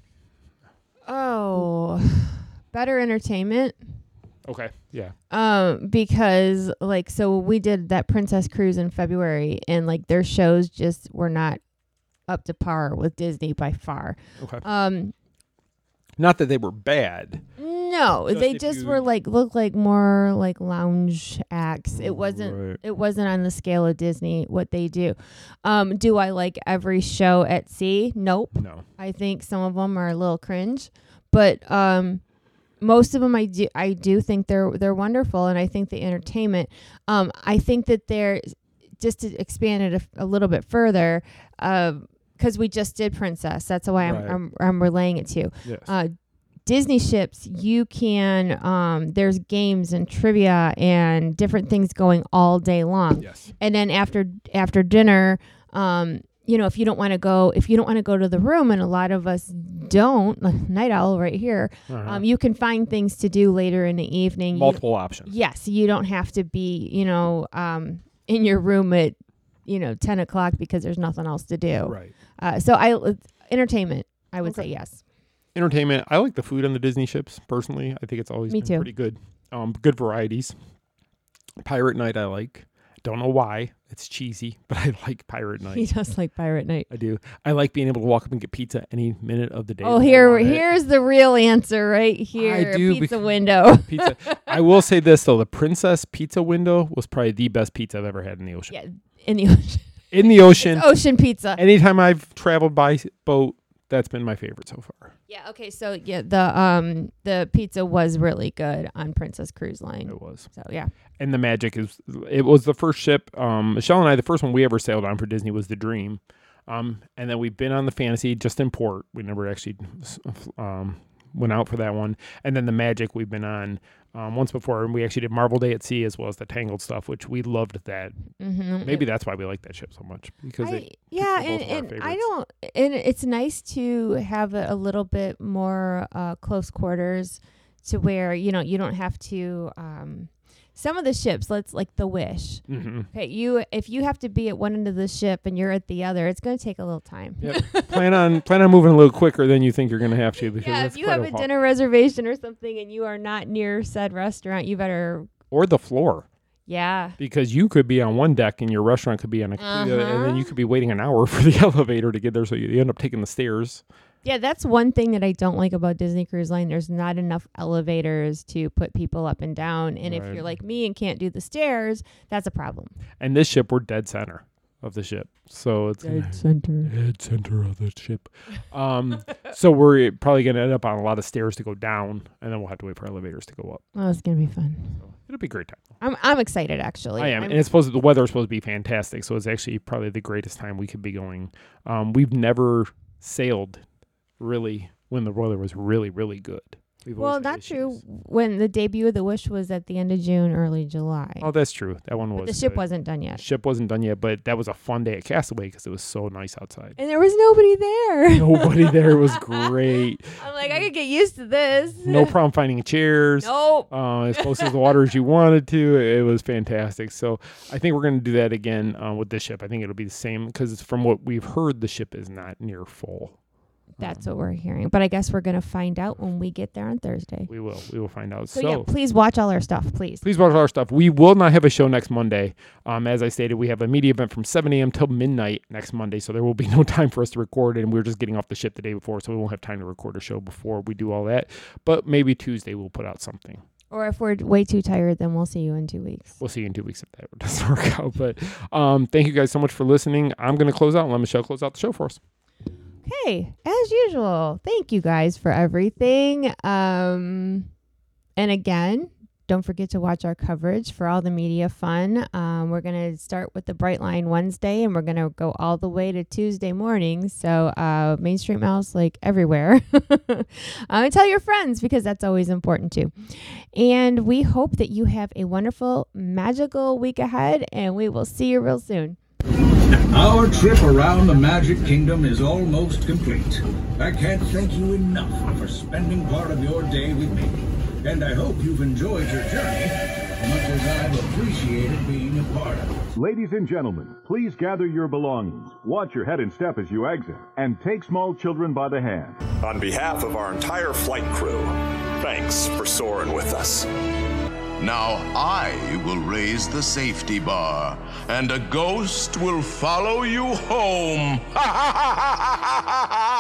Oh, better entertainment. Okay, yeah. Um, because like so we did that Princess Cruise in February, and like their shows just were not up to par with Disney by far. Okay. Um, Not that they were bad. no, Just they if just you- were like looked like more like lounge acts. It wasn't. Right. It wasn't on the scale of Disney what they do. Um, do I like every show at sea? Nope. No. I think some of them are a little cringe, but um, most of them I do I do think they're they're wonderful, and I think the entertainment. Um, I think that they're just to expand it a, a little bit further, because we just did Princess. That's why I'm Right. I'm, I'm relaying it to you. Yes. Uh, Disney ships, you can. Um, there's games and trivia and different things going all day long. yes. And then after after dinner, um, you know, if you don't want to go, if you don't want to go to the room, and a lot of us don't, like Night Owl right here, Uh-huh. um, you can find things to do later in the evening. You- Multiple options. yes, you don't have to be, you know, um, in your room at, you know, ten o'clock because there's nothing else to do. Right. Uh, so I entertainment, I would Okay. say yes. Entertainment. I like the food on the Disney ships personally. I think it's always Me been too. pretty good. Um, good varieties. Pirate Night I like. Don't know why. It's cheesy, but I like Pirate Night. He does like Pirate Night. I do. I like being able to walk up and get pizza any minute of the day. Oh, here, here's the real answer right here. I do, pizza window. Pizza. I will say this though: the Princess Pizza window was probably the best pizza I've ever had in the ocean. Yeah, in the ocean. In the ocean. It's ocean pizza. Anytime I've traveled by boat, that's been my favorite so far. Yeah. Okay. So yeah, the um the pizza was really good on Princess Cruise Line. It was. So yeah. And the Magic is. It was the first ship. Um, Michelle and I, the first one we ever sailed on for Disney was the Dream. Um, and then we've been on the Fantasy just in port. We never actually um went out for that one. And then the Magic we've been on um once before, and we actually did Marvel Day at Sea as well as the Tangled stuff, which we loved that. Mm-hmm. Maybe that's why we like that ship so much because I, it, yeah, both and, of our and I favorites. don't, and it's nice to have a, a little bit more uh, close quarters to where you know you don't have to. Um, some of the ships, let's like the Wish. Mm-hmm. Okay, you if you have to be at one end of the ship and you're at the other, it's going to take a little time. Yep. plan on plan on moving a little quicker than you think you're going to have to. Because Yeah, that's if you quite have a haul. dinner reservation or something and you are not near said restaurant, you better. Or the floor. Yeah. Because you could be on one deck and your restaurant could be on a completely other, and then Uh-huh. you could be waiting an hour for the elevator to get there, so you, you end up taking the stairs. Yeah, that's one thing that I don't like about Disney Cruise Line. There's not enough elevators to put people up and down. And if Right. you're like me and can't do the stairs, that's a problem. And this ship, we're dead center of the ship, so it's Dead center. Dead center of the ship. Um, so we're probably going to end up on a lot of stairs to go down, and then we'll have to wait for elevators to go up. Oh, it's going to be fun. So it'll be a great time. I'm I'm excited, actually. I am, I'm- and it's supposed to, the weather is supposed to be fantastic, so it's actually probably the greatest time we could be going. Um, we've never sailed really when the weather was really, really good. We've well, always had not true. issues. When the debut of the Wish was at the end of June, early July. Oh, that's true. That one was. but the ship good. wasn't done yet. The ship wasn't done yet, but that was a fun day at Castaway because it was so nice outside. And there was nobody there. Nobody there. It was great. I'm like, I could get used to this. No problem finding chairs. Nope. Uh, as close as the water as you wanted to. It was fantastic. So I think we're going to do that again uh, with this ship. I think it'll be the same because from what we've heard, the ship is not near full. That's what we're hearing. But I guess we're going to find out when we get there on Thursday. We will. We will find out. So, So, yeah, please watch all our stuff, please. please watch our stuff. We will not have a show next Monday. Um, as I stated, we have a media event from seven a.m. till midnight next Monday, so there will be no time for us to record, and we're just getting off the ship the day before, so we won't have time to record a show before we do all that. But maybe Tuesday we'll put out something. Or if we're way too tired, then we'll see you in two weeks. We'll see you in two weeks if that doesn't work out. But um, thank you guys so much for listening. I'm going to close out and let Michelle close out the show for us. Okay, as usual, thank you guys for everything. Um, and again, don't forget to watch our coverage for all the media fun. Um, we're going to start with the Brightline Wednesday, and we're going to go all the way to Tuesday morning. So uh, Main Street Mouse, like everywhere. um, and tell your friends because that's always important too. And we hope that you have a wonderful, magical week ahead, and we will see you real soon. Our trip around the Magic Kingdom is almost complete. I can't thank you enough for spending part of your day with me. And I hope you've enjoyed your journey as much as I've appreciated being a part of it. Ladies and gentlemen, please gather your belongings, watch your head and step as you exit, and take small children by the hand. On behalf of our entire flight crew, thanks for soaring with us. Now I will raise the safety bar, and a ghost will follow you home.